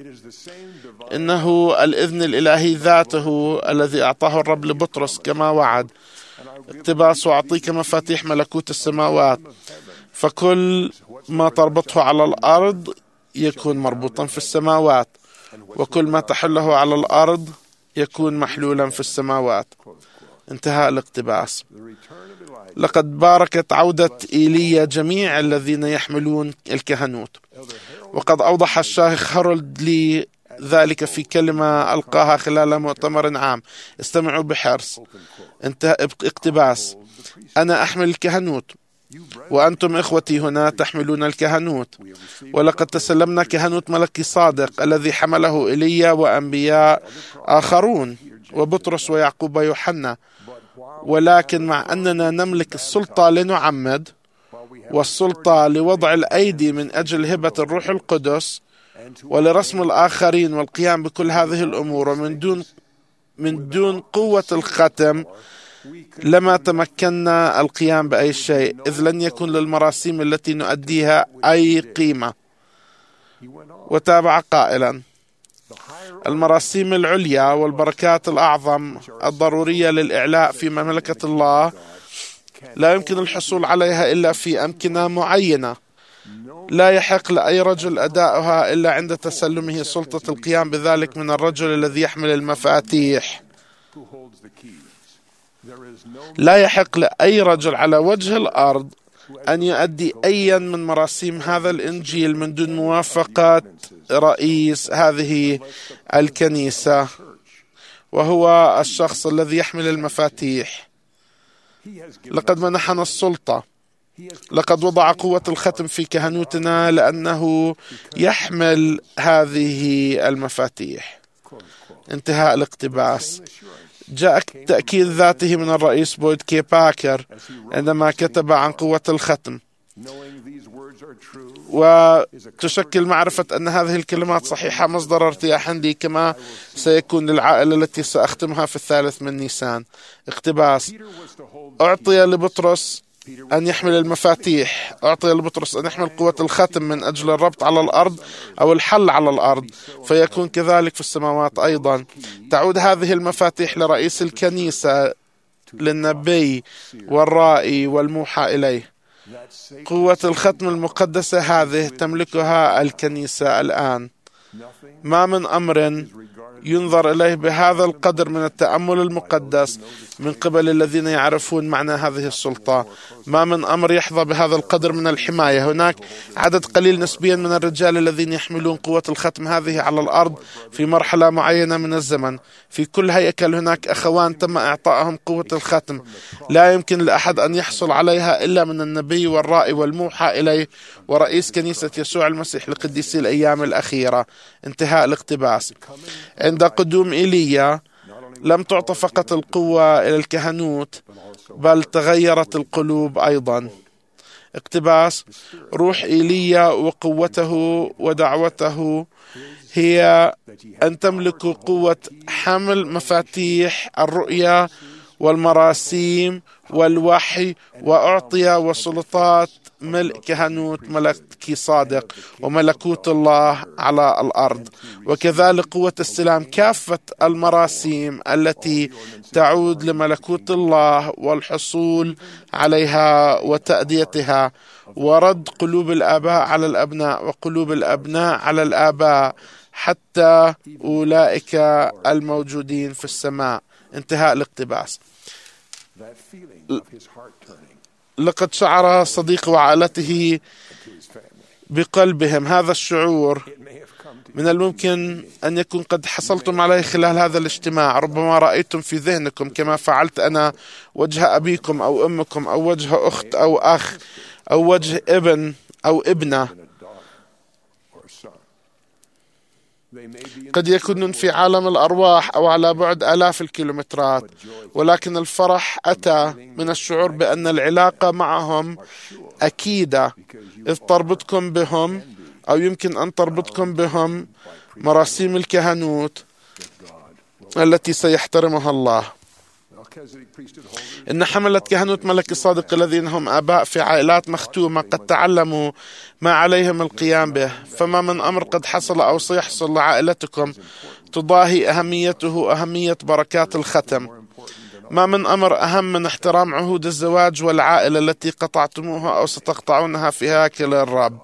S2: إنه الإذن الإلهي ذاته الذي أعطاه الرب لبطرس كما وعد. اقتباس: وأعطيك مفاتيح ملكوت السماوات، فكل ما تربطه على الأرض يكون مربوطا في السماوات، وكل ما تحله على الأرض يكون محلولا في السماوات. انتهاء الاقتباس. لقد باركت عودة إيليا جميع الذين يحملون الكهنوت، وقد أوضح الشيخ هارولد لي ذلك في كلمة ألقاها خلال مؤتمر عام. استمعوا بحرص. انتهى اقتباس: أنا أحمل الكهنوت، وأنتم إخوتي هنا تحملون الكهنوت، ولقد تسلمنا كهنوت ملكي صادق الذي حمله إيليا وأنبياء آخرون وبطرس ويعقوب ويوحنا. ولكن مع أننا نملك السلطة لنعمد والسلطة لوضع الأيدي من أجل هبة الروح القدس ولرسم الآخرين والقيام بكل هذه الأمور، ومن دون من دون قوة الختم لما تمكنا القيام بأي شيء، إذ لن يكون للمراسيم التي نؤديها أي قيمة. وتابع قائلا: المراسيم العليا والبركات الأعظم الضرورية للإعلاء في مملكة الله لا يمكن الحصول عليها إلا في أمكنة معينة. لا يحق لأي رجل أداؤها إلا عند تسلمه سلطة القيام بذلك من الرجل الذي يحمل المفاتيح. لا يحق لأي رجل على وجه الأرض أن يؤدي أيا من مراسيم هذا الإنجيل من دون موافقة رئيس هذه الكنيسة، وهو الشخص الذي يحمل المفاتيح. لقد منحنا السلطة لقد وضع قوة الختم في كهنوتنا لأنه يحمل هذه المفاتيح. انتهاء الاقتباس. جاء تأكيد ذاته من الرئيس بويد كي باكر عندما كتب عن قوة الختم، وتشكل معرفة أن هذه الكلمات صحيحة مصدر ارتياح لي، كما سيكون للعائلة التي سأختمها في الثالث من نيسان. اقتباس: أعطي لبطرس أن يحمل المفاتيح، أعطي لبطرس أن يحمل قوة الختم من أجل الربط على الأرض أو الحل على الأرض، فيكون كذلك في السماوات أيضا. تعود هذه المفاتيح لرئيس الكنيسة، للنبي والرائي والموحى إليه. قوة الختم المقدسة هذه تملكها الكنيسة الآن. ما من أمر ينظر إليه بهذا القدر من التأمل المقدس من قبل الذين يعرفون معنى هذه السلطة. ما من أمر يحظى بهذا القدر من الحماية. هناك عدد قليل نسبيا من الرجال الذين يحملون قوة الختم هذه على الأرض في مرحلة معينة من الزمن. في كل هيكل هناك أخوان تم إعطائهم قوة الختم، لا يمكن لأحد أن يحصل عليها إلا من النبي والرائي والموحى إليه ورئيس كنيسة يسوع المسيح لقديسي الأيام الأخيرة. انتهاء الاقتباس. عند قدوم إيليا لم تعطى فقط القوة إلى الكهنوت، بل تغيرت القلوب أيضا. اقتباس: روح إيليا وقوته ودعوته هي أن تملك قوة حمل مفاتيح الرؤيا والمراسيم والوحي، وأعطي وسلطات ملء كهنوت ملكي صادق وملكوت الله على الأرض، وكذلك قوة استلام كافة المراسيم التي تعود لملكوت الله والحصول عليها وتأديتها، ورد قلوب الآباء على الأبناء وقلوب الأبناء على الآباء حتى أولئك الموجودين في السماء. انتهاء الاقتباس. لقد شعر صديق وعائلته بقلبهم هذا الشعور، من الممكن أن يكون قد حصلتم عليه خلال هذا الاجتماع. ربما رأيتم في ذهنكم كما فعلت أنا وجه أبيكم أو أمكم أو وجه أخت أو أخ أو وجه ابن أو ابنة. قد يكونون في عالم الأرواح أو على بعد آلاف الكيلومترات، ولكن الفرح أتى من الشعور بأن العلاقة معهم أكيدة، إذ تربطكم بهم أو يمكن أن تربطكم بهم مراسيم الكهنوت التي سيحترمها الله. إن حملة كهنوت ملك الصادق الذين هم آباء في عائلات مختومة قد تعلموا ما عليهم القيام به، فما من أمر قد حصل أو سيحصل لعائلتكم تضاهي أهميته أهمية بركات الختم. ما من أمر أهم من احترام عهود الزواج والعائلة التي قطعتموها أو ستقطعونها في هيكل الرب.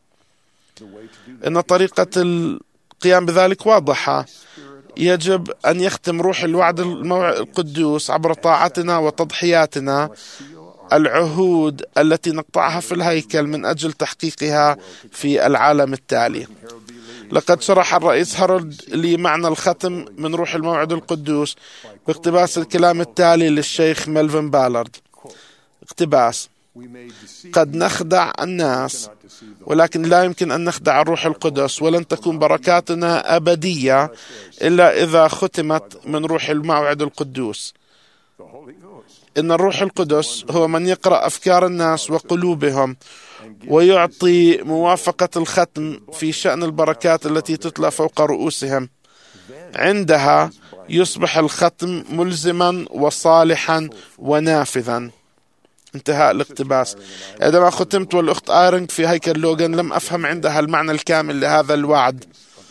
S2: إن طريقة القيام بذلك واضحة. يجب أن يختم روح الوعد القدوس عبر طاعتنا وتضحياتنا العهود التي نقطعها في الهيكل من أجل تحقيقها في العالم التالي. لقد شرح الرئيس هارولد لي معنى الختم من روح الموعد القدوس باقتباس الكلام التالي للشيخ ميلفن بالارد. اقتباس: قد نخدع الناس، ولكن لا يمكن أن نخدع الروح القدس، ولن تكون بركاتنا أبدية إلا إذا ختمت من روح الموعد القدوس. إن الروح القدس هو من يقرأ أفكار الناس وقلوبهم ويعطي موافقة الختم في شأن البركات التي تتلى فوق رؤوسهم. عندها يصبح الختم ملزما وصالحا ونافذا. انتهاء الاقتباس. عندما ختمت والأخت آيرنج في هيكل لوغان لم أفهم عندها المعنى الكامل لهذا الوعد.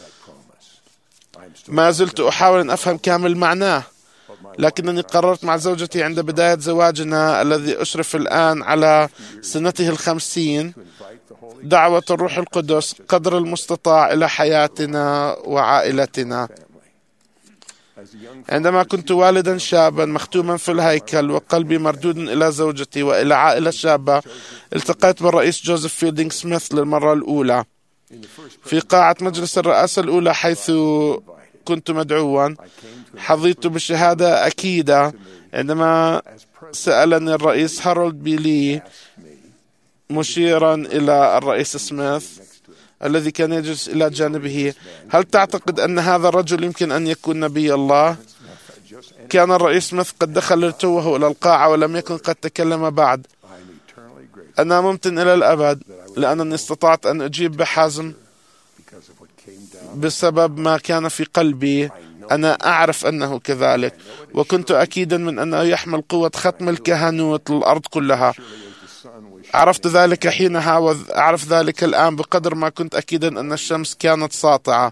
S2: ما زلت أحاول أن أفهم كامل معناه، لكنني قررت مع زوجتي عند بداية زواجنا الذي أشرف الآن على سنته الخمسين دعوة الروح القدس قدر المستطاع إلى حياتنا وعائلتنا. عندما كنت والدا شابا مختوما في الهيكل وقلبي مردود إلى زوجتي وإلى عائلة شابة، التقيت بالرئيس جوزيف فيلدينغ سميث للمرة الأولى في قاعة مجلس الرئاسة الأولى حيث كنت مدعوا. حظيت بشهادة أكيدة عندما سألني الرئيس هارولد بيلي مشيرا إلى الرئيس سميث الذي كان يجلس إلى جانبه: هل تعتقد أن هذا الرجل يمكن أن يكون نبي الله؟ كان الرئيس سميث قد دخل توه إلى القاعة ولم يكن قد تكلم بعد. أنا ممتن إلى الأبد لأنني استطعت أن أجيب بحزم بسبب ما كان في قلبي. أنا أعرف أنه كذلك، وكنت أكيدا من أنه يحمل قوة ختم الكهنوت للأرض كلها. عرفت ذلك حينها وأعرف ذلك الآن بقدر ما كنت أكيدا أن الشمس كانت ساطعة.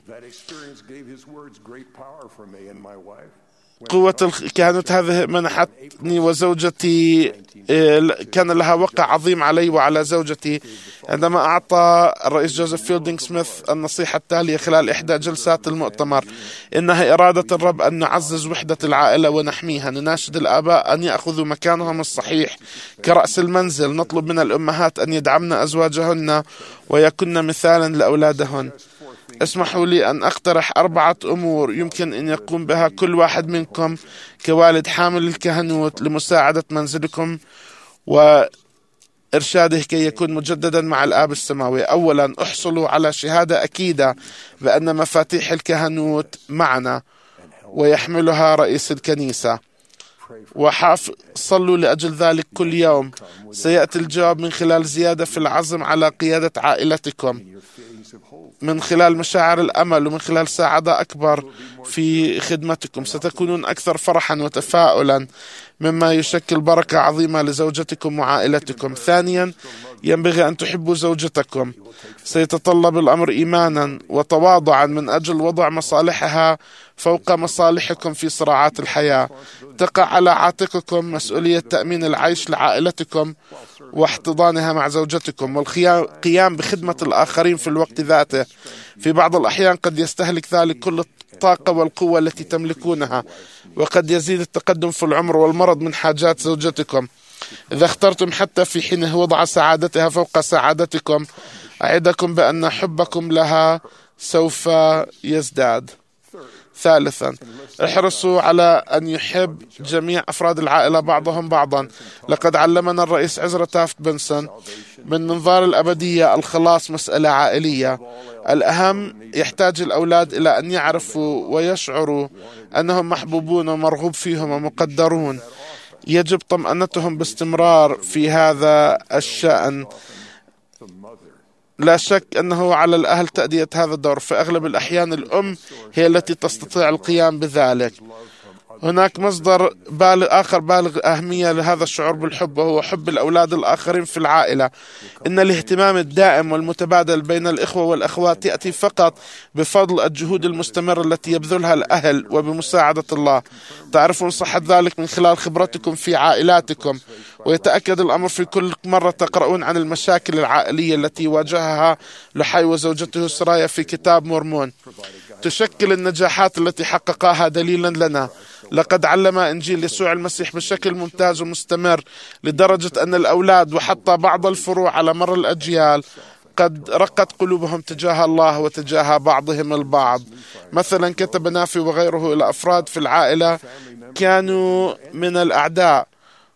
S2: قوة الكهنوت هذه منحتني وزوجتي، كان لها وقع عظيم علي وعلى زوجتي عندما أعطى الرئيس جوزيف فيلدينغ سميث النصيحة التالية خلال إحدى جلسات المؤتمر: إنها إرادة الرب أن نعزز وحدة العائلة ونحميها. نناشد الآباء أن يأخذوا مكانهم الصحيح كرأس المنزل. نطلب من الأمهات أن يدعمن أزواجهن ويكن مثالا لأولادهن. اسمحوا لي أن أقترح أربعة أمور يمكن أن يقوم بها كل واحد منكم كوالد حامل الكهنوت لمساعدة منزلكم وإرشاده كي يكون مجددا مع الآب السماوي. أولا، احصلوا على شهادة أكيدة بأن مفاتيح الكهنوت معنا ويحملها رئيس الكنيسة، وحاف صلوا لأجل ذلك كل يوم. سيأتي الجواب من خلال زيادة في العزم على قيادة عائلتكم، من خلال مشاعر الأمل، ومن خلال سعادة أكبر في خدمتكم. ستكونون أكثر فرحا وتفاؤلا، مما يشكل بركة عظيمة لزوجتكم وعائلتكم. ثانيا، ينبغي أن تحبوا زوجتكم. سيتطلب الأمر إيمانا وتواضعا من أجل وضع مصالحها فوق مصالحكم في صراعات الحياة. تقع على عاتقكم مسؤولية تأمين العيش لعائلتكم واحتضانها مع زوجتكم، والقيام بخدمة الآخرين في الوقت ذاته. في بعض الأحيان قد يستهلك ذلك كل الطاقة والقوة التي تملكونها، وقد يزيد التقدم في العمر والمرض من حاجات زوجتكم. إذا اخترتم حتى في حين وضع سعادتها فوق سعادتكم، أعدكم بأن حبكم لها سوف يزداد. ثالثا، احرصوا على أن يحب جميع أفراد العائلة بعضهم بعضا. لقد علمنا الرئيس عزرا تافت بنسون: من منظار الأبدية الخلاص مسألة عائلية. الأهم، يحتاج الأولاد إلى أن يعرفوا ويشعروا أنهم محبوبون ومرغوب فيهم ومقدرون. يجب طمأنتهم باستمرار في هذا الشأن. لا شك أنه على الأهل تأدية هذا الدور. في أغلب الأحيان الأم هي التي تستطيع القيام بذلك. هناك مصدر بالغ آخر بالغ أهمية لهذا الشعور بالحب، وهو حب الأولاد الآخرين في العائلة. إن الاهتمام الدائم والمتبادل بين الإخوة والأخوات يأتي فقط بفضل الجهود المستمرة التي يبذلها الأهل وبمساعدة الله. تعرفون صحة ذلك من خلال خبرتكم في عائلاتكم، ويتأكد الأمر في كل مرة تقرؤون عن المشاكل العائلية التي واجهها لحي وزوجته سرايا في كتاب مورمون. تشكل النجاحات التي حققها دليلا لنا. لقد علم إنجيل يسوع المسيح بشكل ممتاز ومستمر، لدرجة أن الأولاد وحتى بعض الفروع على مر الأجيال قد رقت قلوبهم تجاه الله وتجاه بعضهم البعض. مثلا كتب نافي وغيره إلى أفراد في العائلة كانوا من الأعداء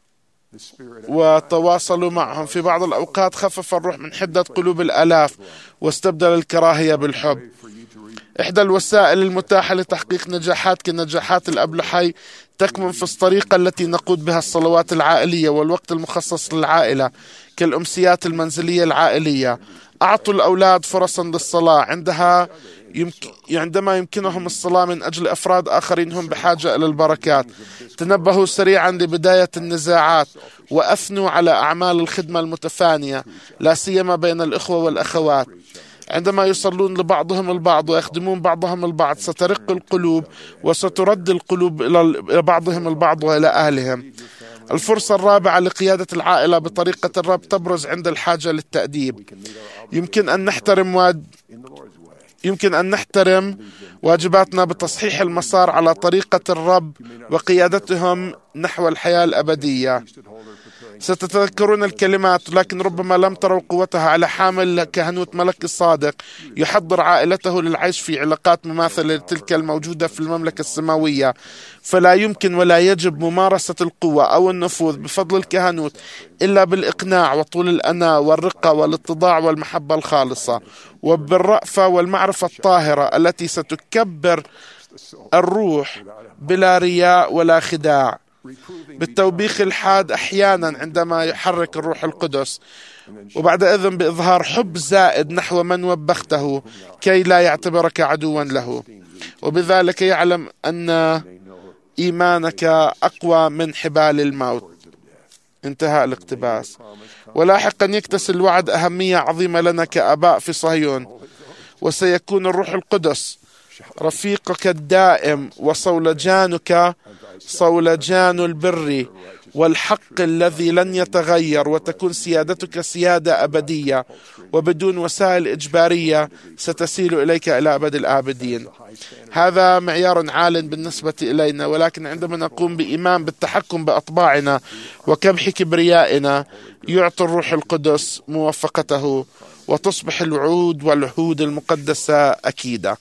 S2: وتواصلوا معهم. في بعض الأوقات خفف الروح من حدة قلوب الآلاف واستبدل الكراهية بالحب. إحدى الوسائل المتاحة لتحقيق نجاحات كنجاحات الأب لحي تكمن في الطريقة التي نقود بها الصلوات العائلية والوقت المخصص للعائلة كالأمسيات المنزلية العائلية. أعطوا الأولاد فرصا للصلاة عندها يمكن عندما يمكنهم الصلاة من أجل أفراد آخرين هم بحاجة إلى البركات. تنبهوا سريعا لبداية النزاعات وأثنوا على أعمال الخدمة المتفانية، لا سيما بين الإخوة والأخوات. عندما يصلون لبعضهم البعض ويخدمون بعضهم البعض سترق القلوب وسترد القلوب إلى بعضهم البعض وإلى أهلهم. الفرصة الرابعة لقيادة العائلة بطريقة الرب تبرز عند الحاجة للتأديب. يمكن أن نحترم واد... يمكن أن نحترم واجباتنا بتصحيح المسار على طريقة الرب وقيادتهم نحو الحياة الأبدية. ستتذكرون الكلمات، لكن ربما لم تروا قوتها على حامل كهنوت ملك الصادق يحضر عائلته للعيش في علاقات مماثلة لتلك الموجودة في المملكة السماوية. فلا يمكن ولا يجب ممارسة القوة أو النفوذ بفضل الكهنوت إلا بالإقناع وطول الأناة والرقة والاتضاع والمحبة الخالصة، وبالرأفة والمعرفة الطاهرة التي ستكبر الروح بلا رياء ولا خداع، بالتوبيخ الحاد أحيانا عندما يحرك الروح القدس، وبعد إذن بإظهار حب زائد نحو من وبخته كي لا يعتبرك عدوا له، وبذلك يعلم أن إيمانك أقوى من حبال الموت. انتهاء الاقتباس. ولاحقا يكتسي الوعد أهمية عظيمة لنا كآباء في صهيون، وسيكون الروح القدس رفيقك الدائم وصولجانك صولجان البر والحق الذي لن يتغير، وتكون سيادتك سيادة أبدية وبدون وسائل إجبارية ستسيل إليك إلى أبد الآبدين. هذا معيار عال بالنسبة إلينا، ولكن عندما نقوم بإيمان بالتحكم بأطباعنا وكبح كبريائنا يعطي الروح القدس موافقته، وتصبح الوعود والعهود المقدسة أكيدة.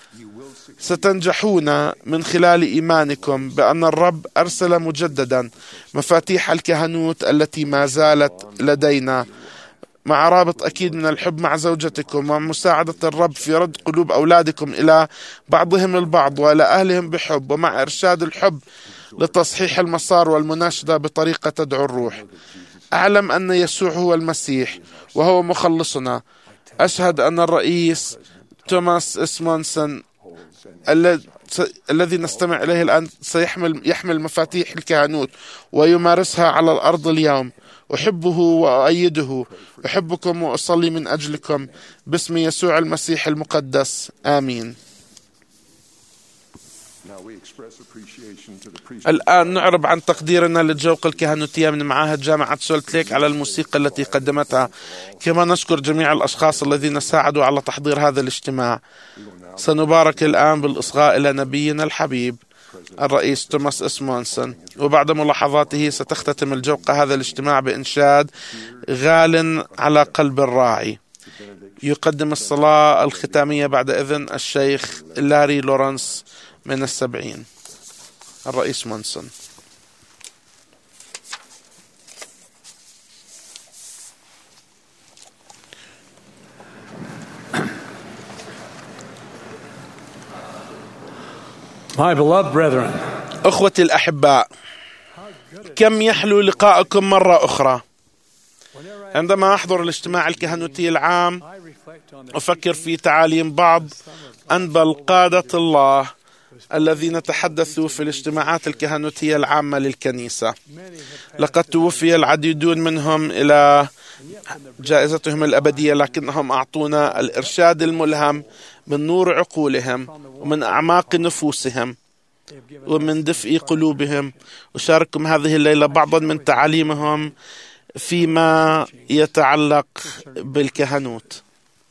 S2: ستنجحون من خلال إيمانكم بأن الرب أرسل مجددا مفاتيح الكهنوت التي ما زالت لدينا، مع رابط أكيد من الحب مع زوجتكم، ومساعدة الرب في رد قلوب أولادكم إلى بعضهم البعض وإلى أهلهم بحب، ومع إرشاد الحب لتصحيح المسار والمناشدة بطريقة تدعو الروح. أعلم أن يسوع هو المسيح وهو مخلصنا. أشهد أن الرئيس توماس اسمونسون الذي نستمع إليه الآن سيحمل يحمل مفاتيح الكهنوت ويمارسها على الأرض اليوم. أحبه وأؤيده. أحبكم وأصلي من أجلكم باسم يسوع المسيح المقدس. آمين. الآن نعرب عن تقديرنا للجوقة الكهنوتية من معاهد جامعة سولت ليك على الموسيقى التي قدمتها، كما نشكر جميع الأشخاص الذين ساعدوا على تحضير هذا الاجتماع. سنبارك الآن بالإصغاء إلى نبينا الحبيب الرئيس توماس اسمونسون، وبعد ملاحظاته ستختتم الجوقة هذا الاجتماع بإنشاد غال على قلب الراعي. يقدم الصلاة الختامية بعد إذن الشيخ لاري لورنس من السبعين. الرئيس مونسون.
S3: My beloved brethren,
S2: أخوتي الأحباء، كم يحلو لقاءكم مرة أخرى. عندما أحضر الاجتماع الكهنوتي العام أفكر في تعاليم بعض أنبل قادة الله الذين تحدثوا في الاجتماعات الكهنوتية العامة للكنيسة. لقد توفي العديدون منهم إلى جائزتهم الأبدية، لكنهم أعطونا الإرشاد الملهم من نور عقولهم ومن أعماق نفوسهم ومن دفء قلوبهم. أشارككم هذه الليلة بعضا من تعاليمهم فيما يتعلق بالكهنوت.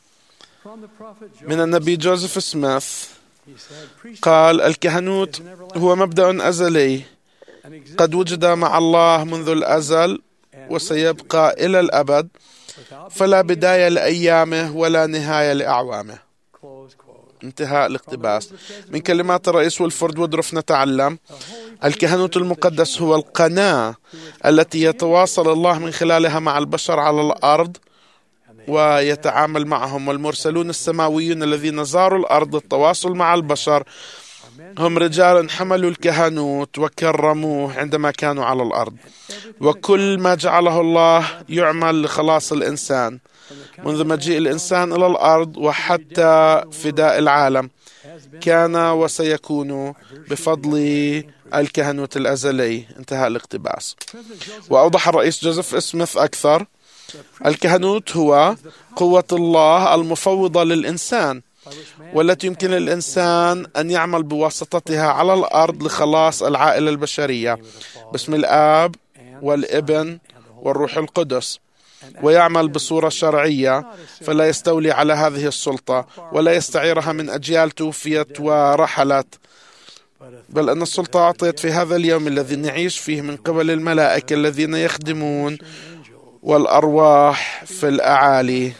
S2: من النبي جوزيف سميث قال: الكهنوت هو مبدأ أزلي قد وجد مع الله منذ الأزل وسيبقى إلى الأبد، فلا بداية لأيامه ولا نهاية لأعوامه. انتهاء الاقتباس. من كلمات الرئيس ويلفورد وودروف نتعلم: الكهنوت المقدس هو القناة التي يتواصل الله من خلالها مع البشر على الأرض ويتعامل معهم، والمرسلون السماويون الذين زاروا الأرض للتواصل مع البشر هم رجال حملوا الكهنوت وكرموه عندما كانوا على الأرض، وكل ما جعله الله يعمل لخلاص الإنسان منذ مجيء الإنسان إلى الأرض وحتى فداء العالم كان وسيكون بفضل الكهنوت الأزلي. انتهى الاقتباس. وأوضح الرئيس جوزيف سميث أكثر: الكهنوت هو قوة الله المفوضة للإنسان، والتي يمكن للإنسان أن يعمل بواسطتها على الأرض لخلاص العائلة البشرية باسم الآب والابن والروح القدس، ويعمل بصورة شرعية، فلا يستولي على هذه السلطة ولا يستعيرها من أجيال توفيت ورحلت بل أن السلطة أعطيت في هذا اليوم الذي نعيش فيه من قبل الملائكة الذين يخدمون والأرواح في الأعالي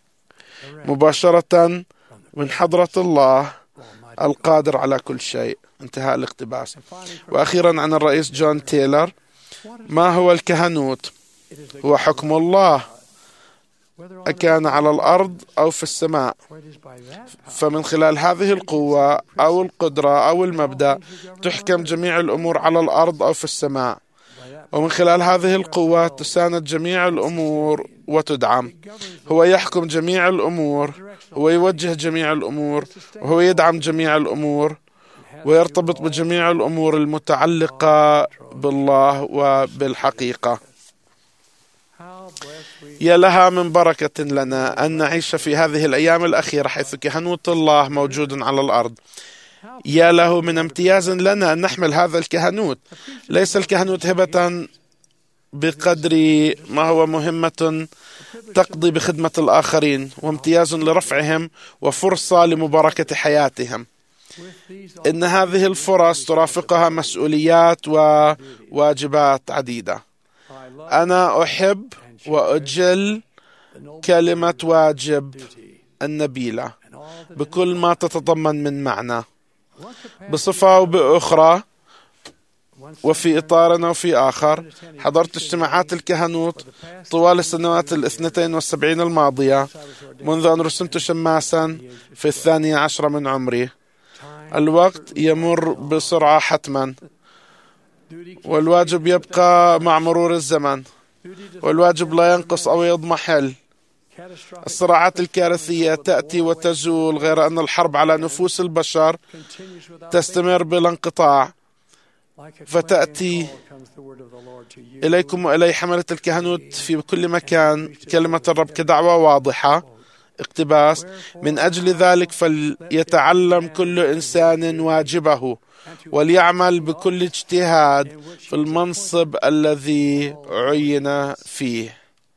S2: مباشرة من حضرة الله القادر على كل شيء. انتهاء الاقتباس. وأخيرا عن الرئيس جون تايلور: ما هو الكهنوت؟ هو حكم الله أكان على الأرض أو في السماء، فمن خلال هذه القوة أو القدرة أو المبدأ تحكم جميع الأمور على الأرض أو في السماء، ومن خلال هذه القوة تساند جميع الأمور وتدعم. هو يحكم جميع الأمور، هو يوجه جميع الأمور، وهو يدعم جميع الأمور، ويرتبط بجميع الأمور المتعلقة بالله وبالحقيقة. يا لها من بركة لنا أن نعيش في هذه الأيام الأخيرة حيث كهنوت الله موجود على الأرض. يا له من امتياز لنا أن نحمل هذا الكهنوت. ليس الكهنوت هبة بقدر ما هو مهمة تقضي بخدمة الآخرين وامتياز لرفعهم وفرصة لمباركة حياتهم. إن هذه الفرص ترافقها مسؤوليات وواجبات عديدة. أنا أحب وأجل كلمة واجب النبيلة بكل ما تتضمن من معنى. بصفة أو بأخرى وفي إطارنا وفي آخر، حضرت اجتماعات الكهنوت طوال السنوات الاثنتين والسبعين الماضية منذ أن رسمت شماسا في الثانية عشرة من عمري. الوقت يمر بسرعة حتما، والواجب يبقى مع مرور الزمن، والواجب لا ينقص أو يضمحل. الصراعات الكارثية تأتي وتزول، غير أن الحرب على نفوس البشر تستمر بلا انقطاع. فتأتي إليكم وإلي حملة الكهنوت في كل مكان كلمة الرب كدعوة واضحة. اقتباس: من أجل ذلك فليتعلم كل إنسان واجبه وليعمل بكل اجتهاد في المنصب الذي عين فيه.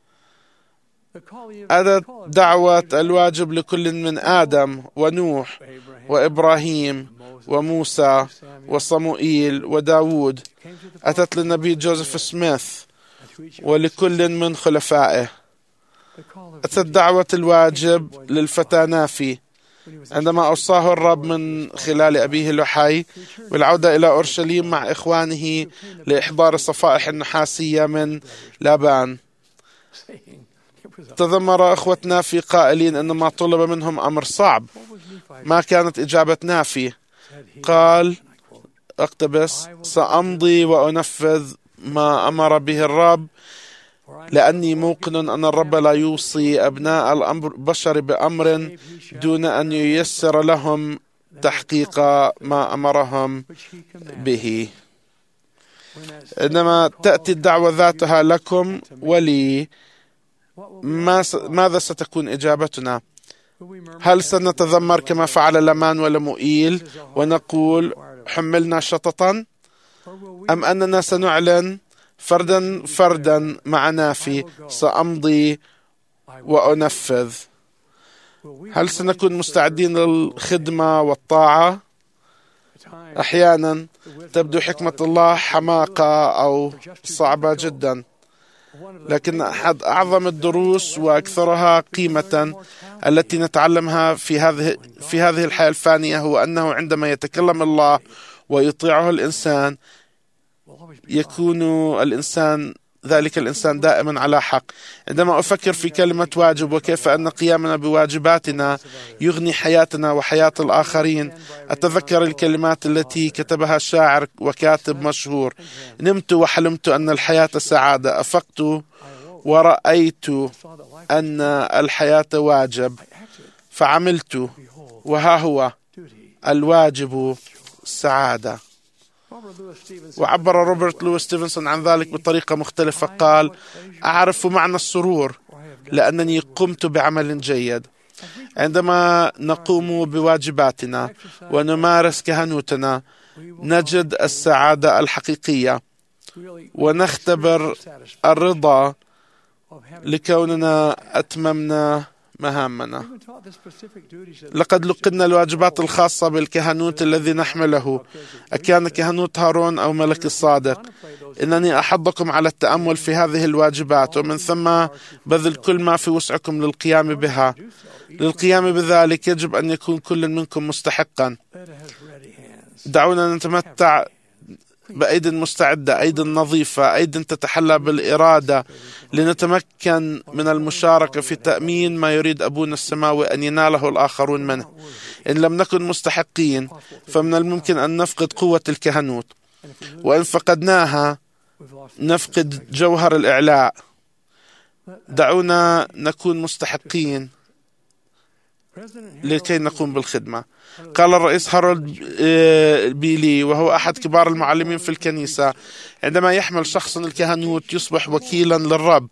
S2: أدت دعوة الواجب لكل من آدم ونوح وإبراهيم وموسى وصموئيل وداود، أتت للنبي جوزيف سميث ولكل من خلفائه. أتت دعوة الواجب للفتى نافي عندما أوصاه الرب من خلال أبيه لحي بالعودة إلى أورشليم مع إخوانه لإحضار الصفائح النحاسية من لابان. تذمر أخوة نافي قائلين أن ما طلب منهم أمر صعب. ما كانت إجابة نافي؟ قال: اقتبس: سأمضي وأنفذ ما أمر به الرب، لأني موقن أن الرب لا يوصي أبناء البشر بأمر دون أن ييسر لهم تحقيق ما أمرهم به. عندما تأتي الدعوة ذاتها لكم ولي، ماذا ستكون إجابتنا؟ هل سنتذمر كما فعل لمان ولموئيل ونقول حملنا شططا، أم أننا سنعلن فردا فردا مع نافي سأمضي وأنفذ؟ هل سنكون مستعدين للخدمة والطاعة؟ أحيانا تبدو حكمة الله حماقة أو صعبة جدا، لكن أحد أعظم الدروس وأكثرها قيمة التي نتعلمها في هذه في هذه الحياة الفانية هو أنه عندما يتكلم الله ويطيعه الإنسان يكون الإنسان ذلك الإنسان دائما على حق. عندما أفكر في كلمة واجب وكيف أن قيامنا بواجباتنا يغني حياتنا وحياة الآخرين، أتذكر الكلمات التي كتبها شاعر وكاتب مشهور: نمت وحلمت أن الحياة سعادة، أفقت ورأيت أن الحياة واجب، فعملت وها هو الواجب سعادة. وعبر روبرت لويس ستيفنسون عن ذلك بطريقة مختلفة. قال: أعرف معنى السرور لأنني قمت بعمل جيد. عندما نقوم بواجباتنا ونمارس كهنوتنا نجد السعادة الحقيقية ونختبر الرضا لكوننا أتممنا مهامنا. لقد لقنا الواجبات الخاصة بالكهنوت الذي نحمله، أكان كهنوت هارون أو ملك الصادق. إنني أحضكم على التأمل في هذه الواجبات، ومن ثم بذل كل ما في وسعكم للقيام بها. للقيام بذلك يجب أن يكون كل منكم مستحقا. دعونا نتمتع بأيد مستعدة، أيد نظيفة، أيد تتحلى بالإرادة، لنتمكن من المشاركة في تأمين ما يريد أبونا السماوي أن يناله الآخرون منه. إن لم نكن مستحقين فمن الممكن أن نفقد قوة الكهنوت، وإن فقدناها نفقد جوهر الإعلاء. دعونا نكون مستحقين لكي نقوم بالخدمة. قال الرئيس هارولد بيلي، وهو أحد كبار المعلمين في الكنيسة، عندما يحمل شخص الكهنوت يصبح وكيلا للرب.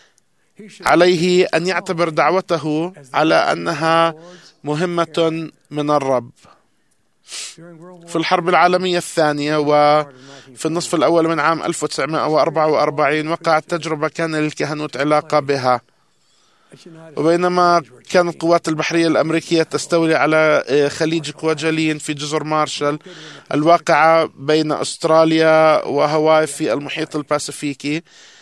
S2: عليه أن يعتبر دعوته على أنها مهمة من الرب. في الحرب العالمية الثانية وفي النصف الأول من عام ألف وتسعمائة وأربعة وأربعين وقعت تجربة كان للكهنوت علاقة بها. وبينما كانت القوات البحرية الأمريكية تستولي على خليج كواجالين في جزر مارشال الواقعة بين أستراليا وهاواي في المحيط الباسيفيكي،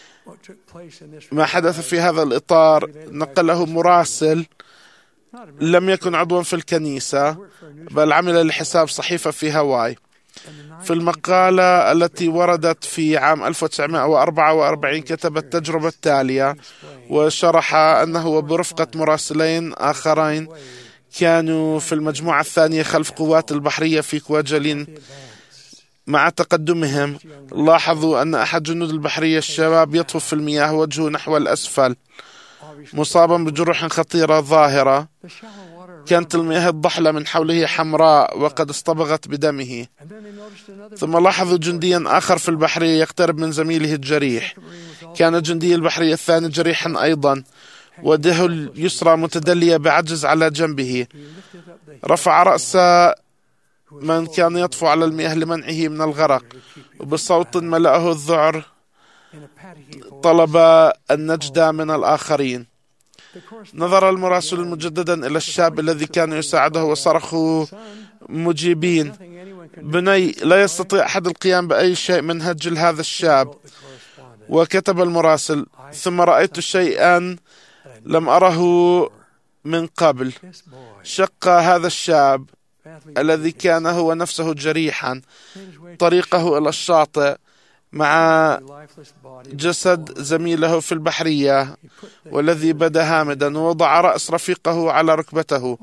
S2: ما حدث في هذا الإطار نقله مراسل لم يكن عضوا في الكنيسة، بل عمل لحساب صحيفة في هاواي. في المقالة التي وردت في عام ألف وتسعمائة وأربعة وأربعين كتب التجربة التالية، وشرح أنه برفقة مراسلين آخرين كانوا في المجموعة الثانية خلف قوات البحرية في كواجالين. مع تقدمهم لاحظوا أن أحد جنود البحرية الشباب يطفو في المياه وجهه نحو الأسفل مصابا بجروح خطيرة ظاهرة. كانت المياه الضحلة من حوله حمراء وقد اصطبغت بدمه. ثم لاحظوا جنديا آخر في البحرية يقترب من زميله الجريح. كان جندي البحرية الثاني جريحا أيضا، ويده اليسرى متدلية بعجز على جنبه. رفع رأس من كان يطفو على المياه لمنعه من الغرق، وبصوت ملأه الذعر طلب النجدة من الآخرين. نظر المراسل مجددا إلى الشاب الذي كان يساعده وصرخوا مجيبين: بني، لا يستطيع أحد القيام بأي شيء من هجل هذا الشاب. وكتب المراسل: ثم رأيت شيئا لم أره من قبل. شق هذا الشاب الذي كان هو نفسه جريحا طريقه إلى الشاطئ مع جسد زميله في البحرية والذي بدا هامدا، ووضع رأس رفيقه على ركبته.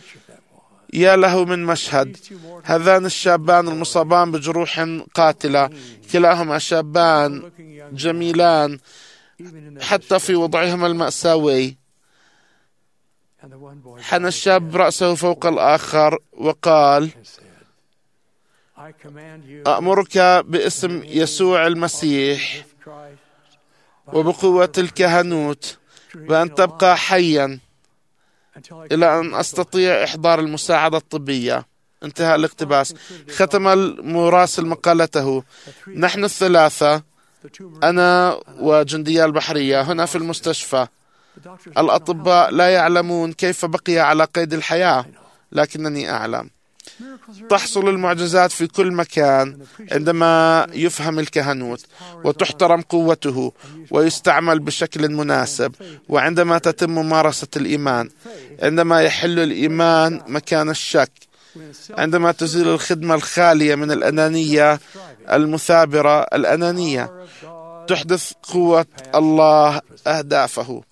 S2: يا له من مشهد! هذان الشابان المصابان بجروح قاتلة، كلاهما شابان جميلان حتى في وضعهما المأساوي. حنى الشاب رأسه فوق الآخر وقال: أأمرك باسم يسوع المسيح وبقوة الكهنوت بأن تبقى حيا إلى أن أستطيع إحضار المساعدة الطبية. انتهى الاقتباس. ختم المراسل مقالته: نحن الثلاثة، أنا وجندي البحرية، هنا في المستشفى. الأطباء لا يعلمون كيف بقي على قيد الحياة، لكنني أعلم. تحصل المعجزات في كل مكان عندما يفهم الكهنوت وتحترم قوته ويستعمل بشكل مناسب، وعندما تتم ممارسة الإيمان، عندما يحل الإيمان مكان الشك، عندما تزيل الخدمة الخالية من الأنانية المثابرة الأنانية، تحدث قوة الله أهدافه.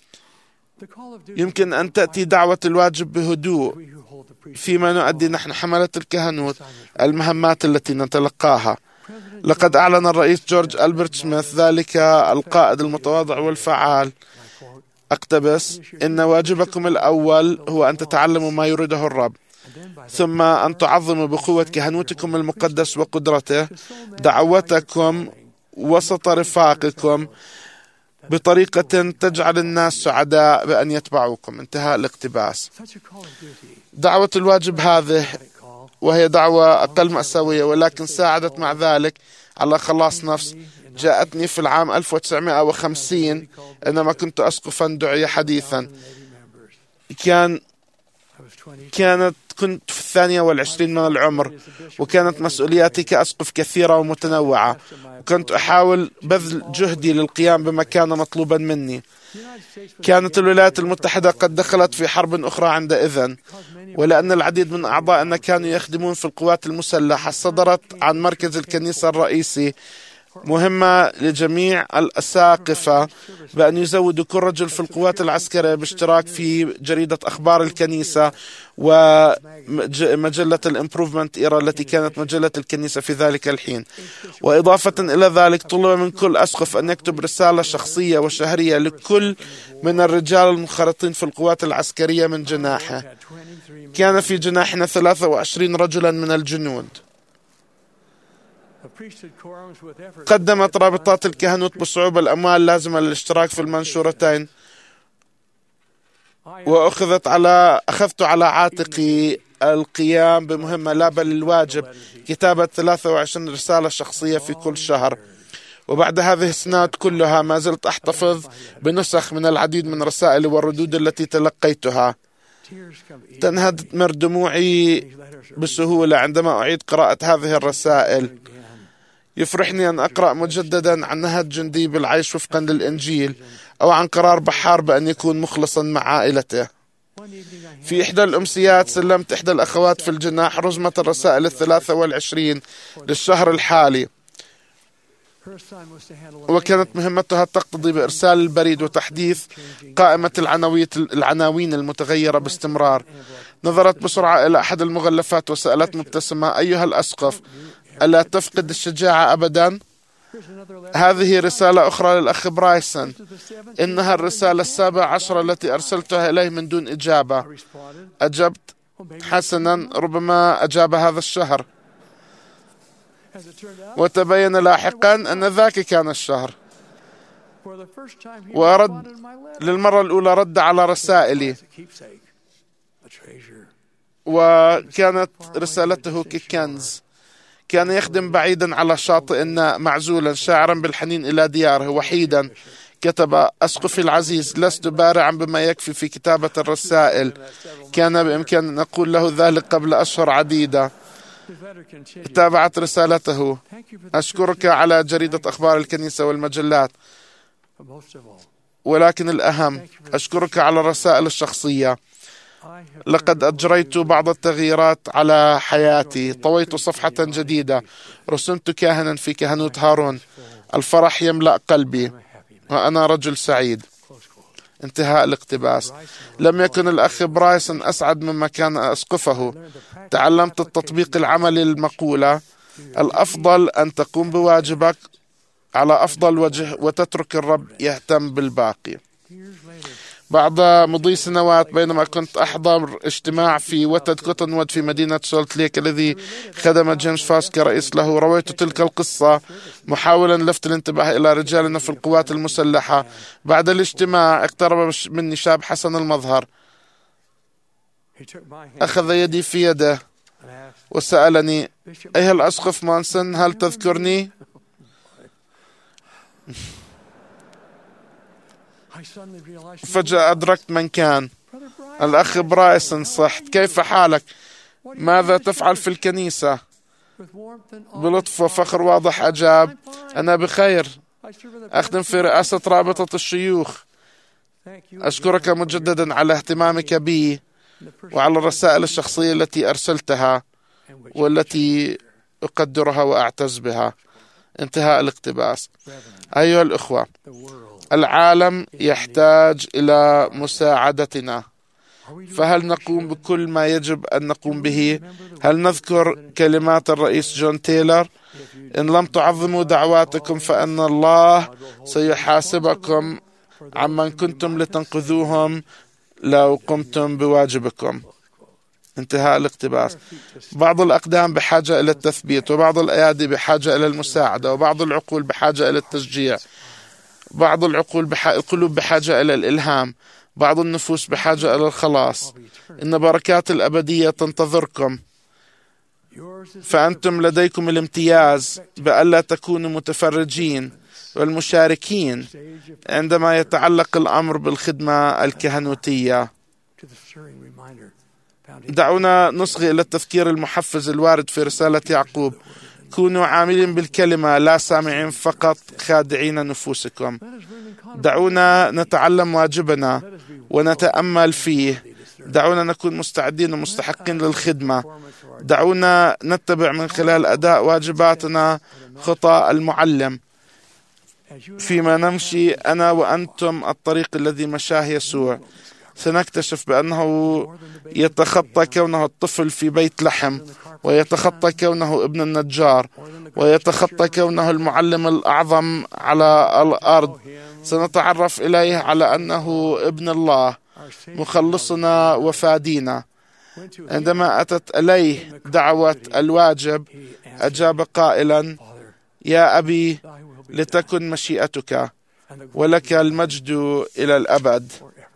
S2: يمكن أن تأتي دعوة الواجب بهدوء فيما نؤدي نحن حملة الكهنوت المهمات التي نتلقاها. لقد أعلن الرئيس جورج ألبرت سميث ذلك القائد المتواضع والفعال، أقتبس: إن واجبكم الأول هو أن تتعلموا ما يريده الرب، ثم أن تعظموا بقوة كهنوتكم المقدس وقدرته دعوتكم وسط رفاقكم بطريقة تجعل الناس سعداء بأن يتبعوكم. انتهى الاقتباس. دعوة الواجب هذه، وهي دعوة أقل مأساوية ولكن ساعدت مع ذلك على خلاص نفس، جاءتني في العام ألف وتسعمائة وخمسين عندما كنت أسقفا دعي حديثا. كان كانت كنت في الثانية والعشرين من العمر، وكانت مسؤولياتي كأسقف كثيرة ومتنوعة، وكنت أحاول بذل جهدي للقيام بما كان مطلوبا مني. كانت الولايات المتحدة قد دخلت في حرب أخرى عندئذ، ولأن العديد من أعضائنا كانوا يخدمون في القوات المسلحة، صدرت عن مركز الكنيسة الرئيسي مهمة لجميع الأساقفة بأن يزودوا كل رجل في القوات العسكرية باشتراك في جريدة أخبار الكنيسة ومجلة الإمبروفمنت إيرا التي كانت مجلة الكنيسة في ذلك الحين. وإضافة إلى ذلك طلب من كل أسقف أن يكتب رسالة شخصية وشهرية لكل من الرجال المنخرطين في القوات العسكرية من جناحه. كان في جناحنا ثلاثة وعشرين رجلا من الجنود. قدمت رابطات الكهنوت بصعوبة الأموال اللازمة للاشتراك في المنشورتين، وأخذت على أخذت على عاتقي القيام بمهمة لا بل الواجب كتابة ثلاثة وعشرين رسالة شخصية في كل شهر. وبعد هذه السنوات كلها ما زلت أحتفظ بنسخ من العديد من رسائل والردود التي تلقيتها. تنهدر دموعي بسهولة عندما أعيد قراءة هذه الرسائل. يفرحني أن أقرأ مجددا عن نهج جندي بالعيش وفقا للإنجيل، أو عن قرار بحار بأن يكون مخلصا مع عائلته. في إحدى الأمسيات سلمت إحدى الأخوات في الجناح رزمة الرسائل الثلاثة والعشرين للشهر الحالي، وكانت مهمتها تقتضي بإرسال البريد وتحديث قائمة العناوين المتغيرة باستمرار. نظرت بسرعة إلى أحد المغلفات وسألت مبتسمة: أيها الأسقف، ألا تفقد الشجاعة أبدا؟ هذه رسالة أخرى للأخ برايسون، إنها الرسالة السابعة عشرة التي أرسلتها إليه من دون إجابة. أجبت: حسنا، ربما أجاب هذا الشهر. وتبين لاحقا أن ذاك كان الشهر، ورد للمرة الأولى رد على رسائلي، وكانت رسالته ككنز. كان يخدم بعيدا على شاطئ معزولا شاعرا بالحنين إلى دياره وحيدا. كتب: أسقفي العزيز، لست بارعا بما يكفي في كتابة الرسائل. كان بإمكان أن أقول له ذلك قبل أشهر عديدة. تابعت رسالته: أشكرك على جريدة أخبار الكنيسة والمجلات، ولكن الأهم أشكرك على الرسائل الشخصية. لقد أجريت بعض التغييرات على حياتي، طويت صفحة جديدة، رسمت كاهنا في كهنوت هارون. الفرح يملأ قلبي وأنا رجل سعيد. انتهاء الاقتباس. لم يكن الأخ برايسون أسعد مما كان أسقفه. تعلمت التطبيق العملي للمقولة: الأفضل أن تقوم بواجبك على أفضل وجه وتترك الرب يهتم بالباقي. بعد مضي سنوات، بينما كنت أحضر اجتماع في وتد كوتنوود في مدينة سولت ليك الذي خدم جيمس فاس كرئيس له، رويت تلك القصة محاولا لفت الانتباه إلى رجالنا في القوات المسلحة. بعد الاجتماع اقترب مني شاب حسن المظهر، أخذ يدي في يده وسألني: أيها الأسقف مانسون، هل تذكرني؟ فجأة أدركت من كان. الأخ برايسون. صحت. كيف حالك؟ ماذا تفعل في الكنيسة؟ بلطف وفخر واضح أجاب: أنا بخير، أخدم في رئاسة رابطة الشيوخ. أشكرك مجددا على اهتمامك بي وعلى الرسائل الشخصية التي أرسلتها والتي أقدرها وأعتز بها. انتهاء الاقتباس. أيها الأخوة، العالم يحتاج إلى مساعدتنا، فهل نقوم بكل ما يجب أن نقوم به؟ هل نذكر كلمات الرئيس جون تايلور: إن لم تعظموا دعواتكم فإن الله سيحاسبكم عمن كنتم لتنقذوهم لو قمتم بواجبكم. انتهاء الاقتباس. بعض الأقدام بحاجة إلى التثبيت، وبعض الأيادي بحاجة إلى المساعدة، وبعض العقول بحاجة إلى التشجيع، بعض العقول بح... القلوب بحاجة إلى الإلهام، بعض النفوس بحاجة إلى الخلاص. إن بركات الأبدية تنتظركم، فأنتم لديكم الامتياز بألا تكونوا متفرجين والمشاركين عندما يتعلق الأمر بالخدمة الكهنوتية. دعونا نصغي إلى التذكير المحفز الوارد في رسالة يعقوب: كونوا عاملين بالكلمة لا سامعين فقط خادعين نفوسكم. دعونا نتعلم واجبنا ونتأمل فيه. دعونا نكون مستعدين ومستحقين للخدمة. دعونا نتبع من خلال أداء واجباتنا خطى المعلم. فيما نمشي أنا وأنتم الطريق الذي مشاه يسوع، سنكتشف بأنه يتخطى كونه الطفل في بيت لحم، ويتخطى كونه ابن النجار، ويتخطى كونه المعلم الأعظم على الأرض. سنتعرف إليه على أنه ابن الله مخلصنا وفادينا. عندما أتت إليه دعوة الواجب أجاب قائلا: يا أبي لتكن مشيئتك ولك المجد إلى الأبد.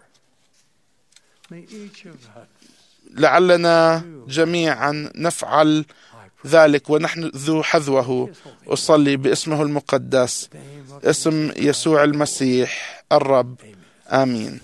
S2: لعلنا جميعا نفعل ذلك ونحن ذو حذوه. أصلي باسمه المقدس، اسم يسوع المسيح الرب، آمين.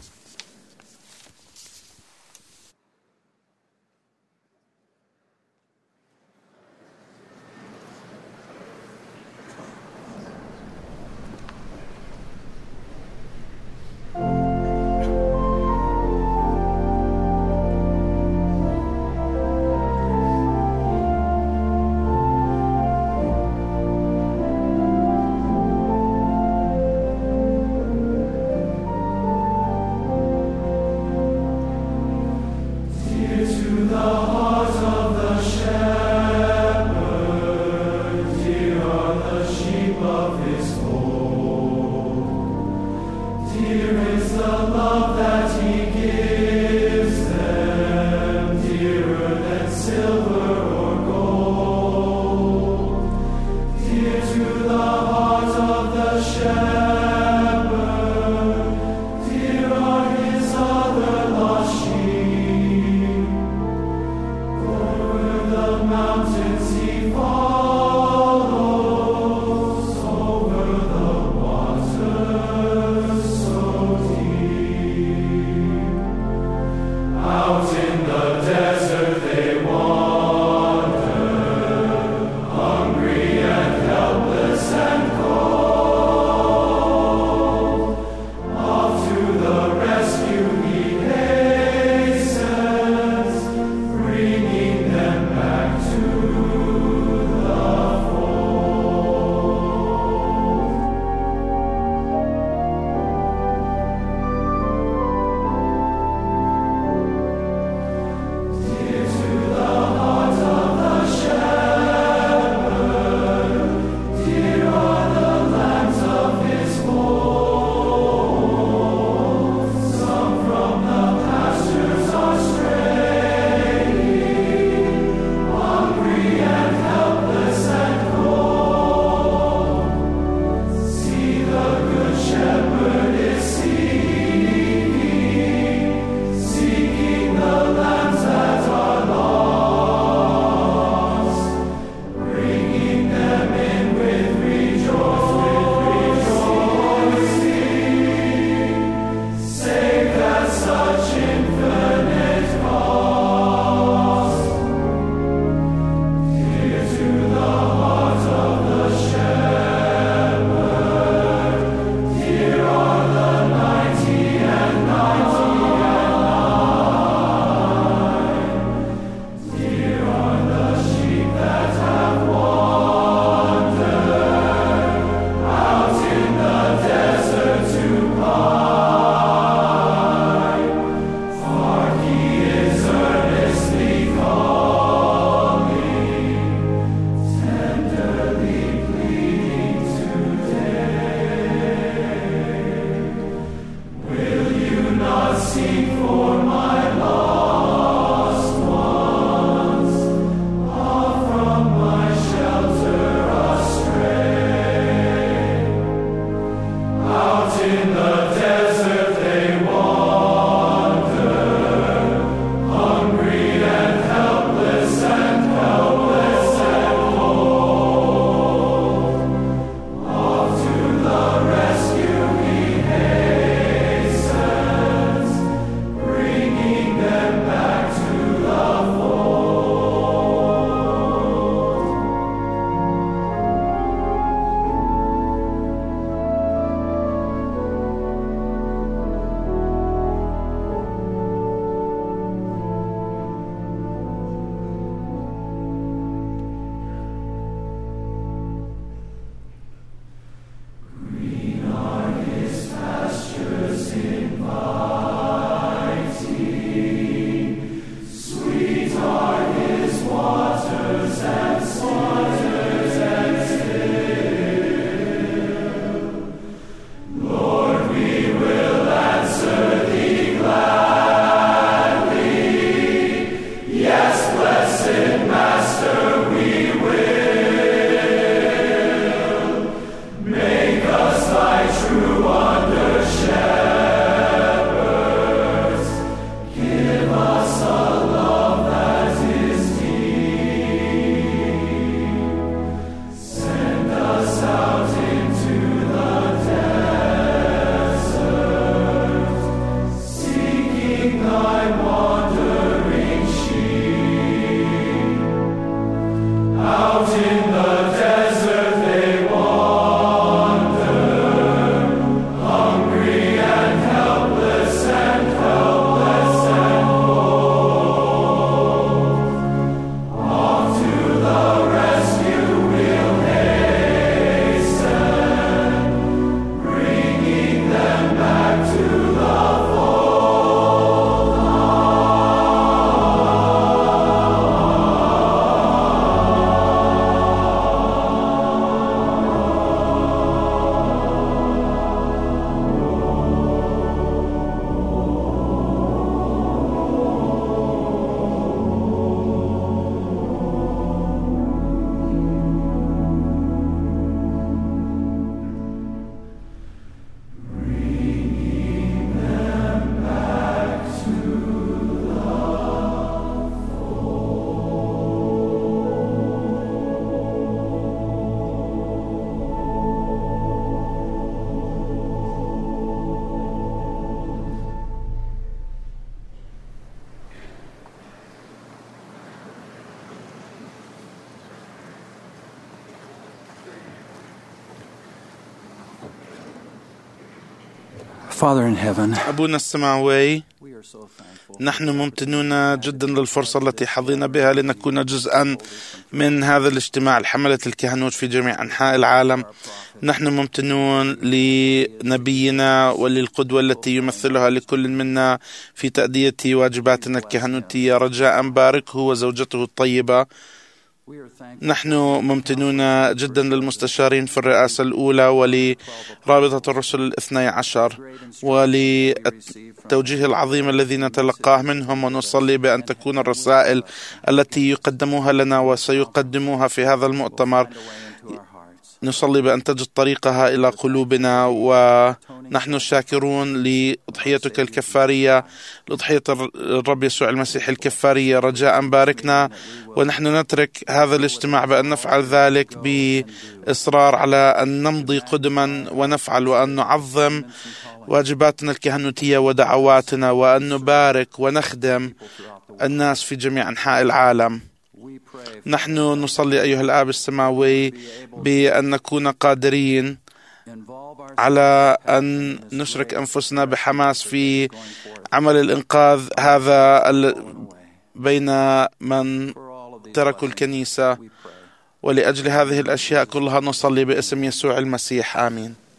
S3: Father in heaven,
S2: أبونا السماوي، نحن ممتنون جدا للفرصة التي حظينا بها لنكون جزءا من هذا الاجتماع الحملة الكهنوت في جميع أنحاء العالم. نحن ممتنون لنبينا وللقدوة التي يمثلها لكل منا في تأدية واجباتنا الكهنوتية. رجاء باركه وزوجته الطيبة. نحن ممتنون جدا للمستشارين في الرئاسة الأولى ولرابطة الرسل الاثني عشر وللتوجيه العظيم الذي نتلقاه منهم، ونصلي بأن تكون الرسائل التي يقدموها لنا وسيقدموها في هذا المؤتمر، نصلي بأن تجد طريقها إلى قلوبنا. ونحن شاكرون لأضحيتك الكفارية، لأضحية الرب يسوع المسيح الكفارية. رجاء باركنا ونحن نترك هذا الاجتماع بأن نفعل ذلك بإصرار على أن نمضي قدما ونفعل وأن نعظم واجباتنا الكهنوتية ودعواتنا، وأن نبارك ونخدم الناس في جميع أنحاء العالم. نحن نصلي أيها الآب السماوي بأن نكون قادرين على أن نشرك أنفسنا بحماس في عمل الإنقاذ هذا بين من تركوا الكنيسة. ولأجل هذه الأشياء كلها نصلي باسم يسوع المسيح، آمين.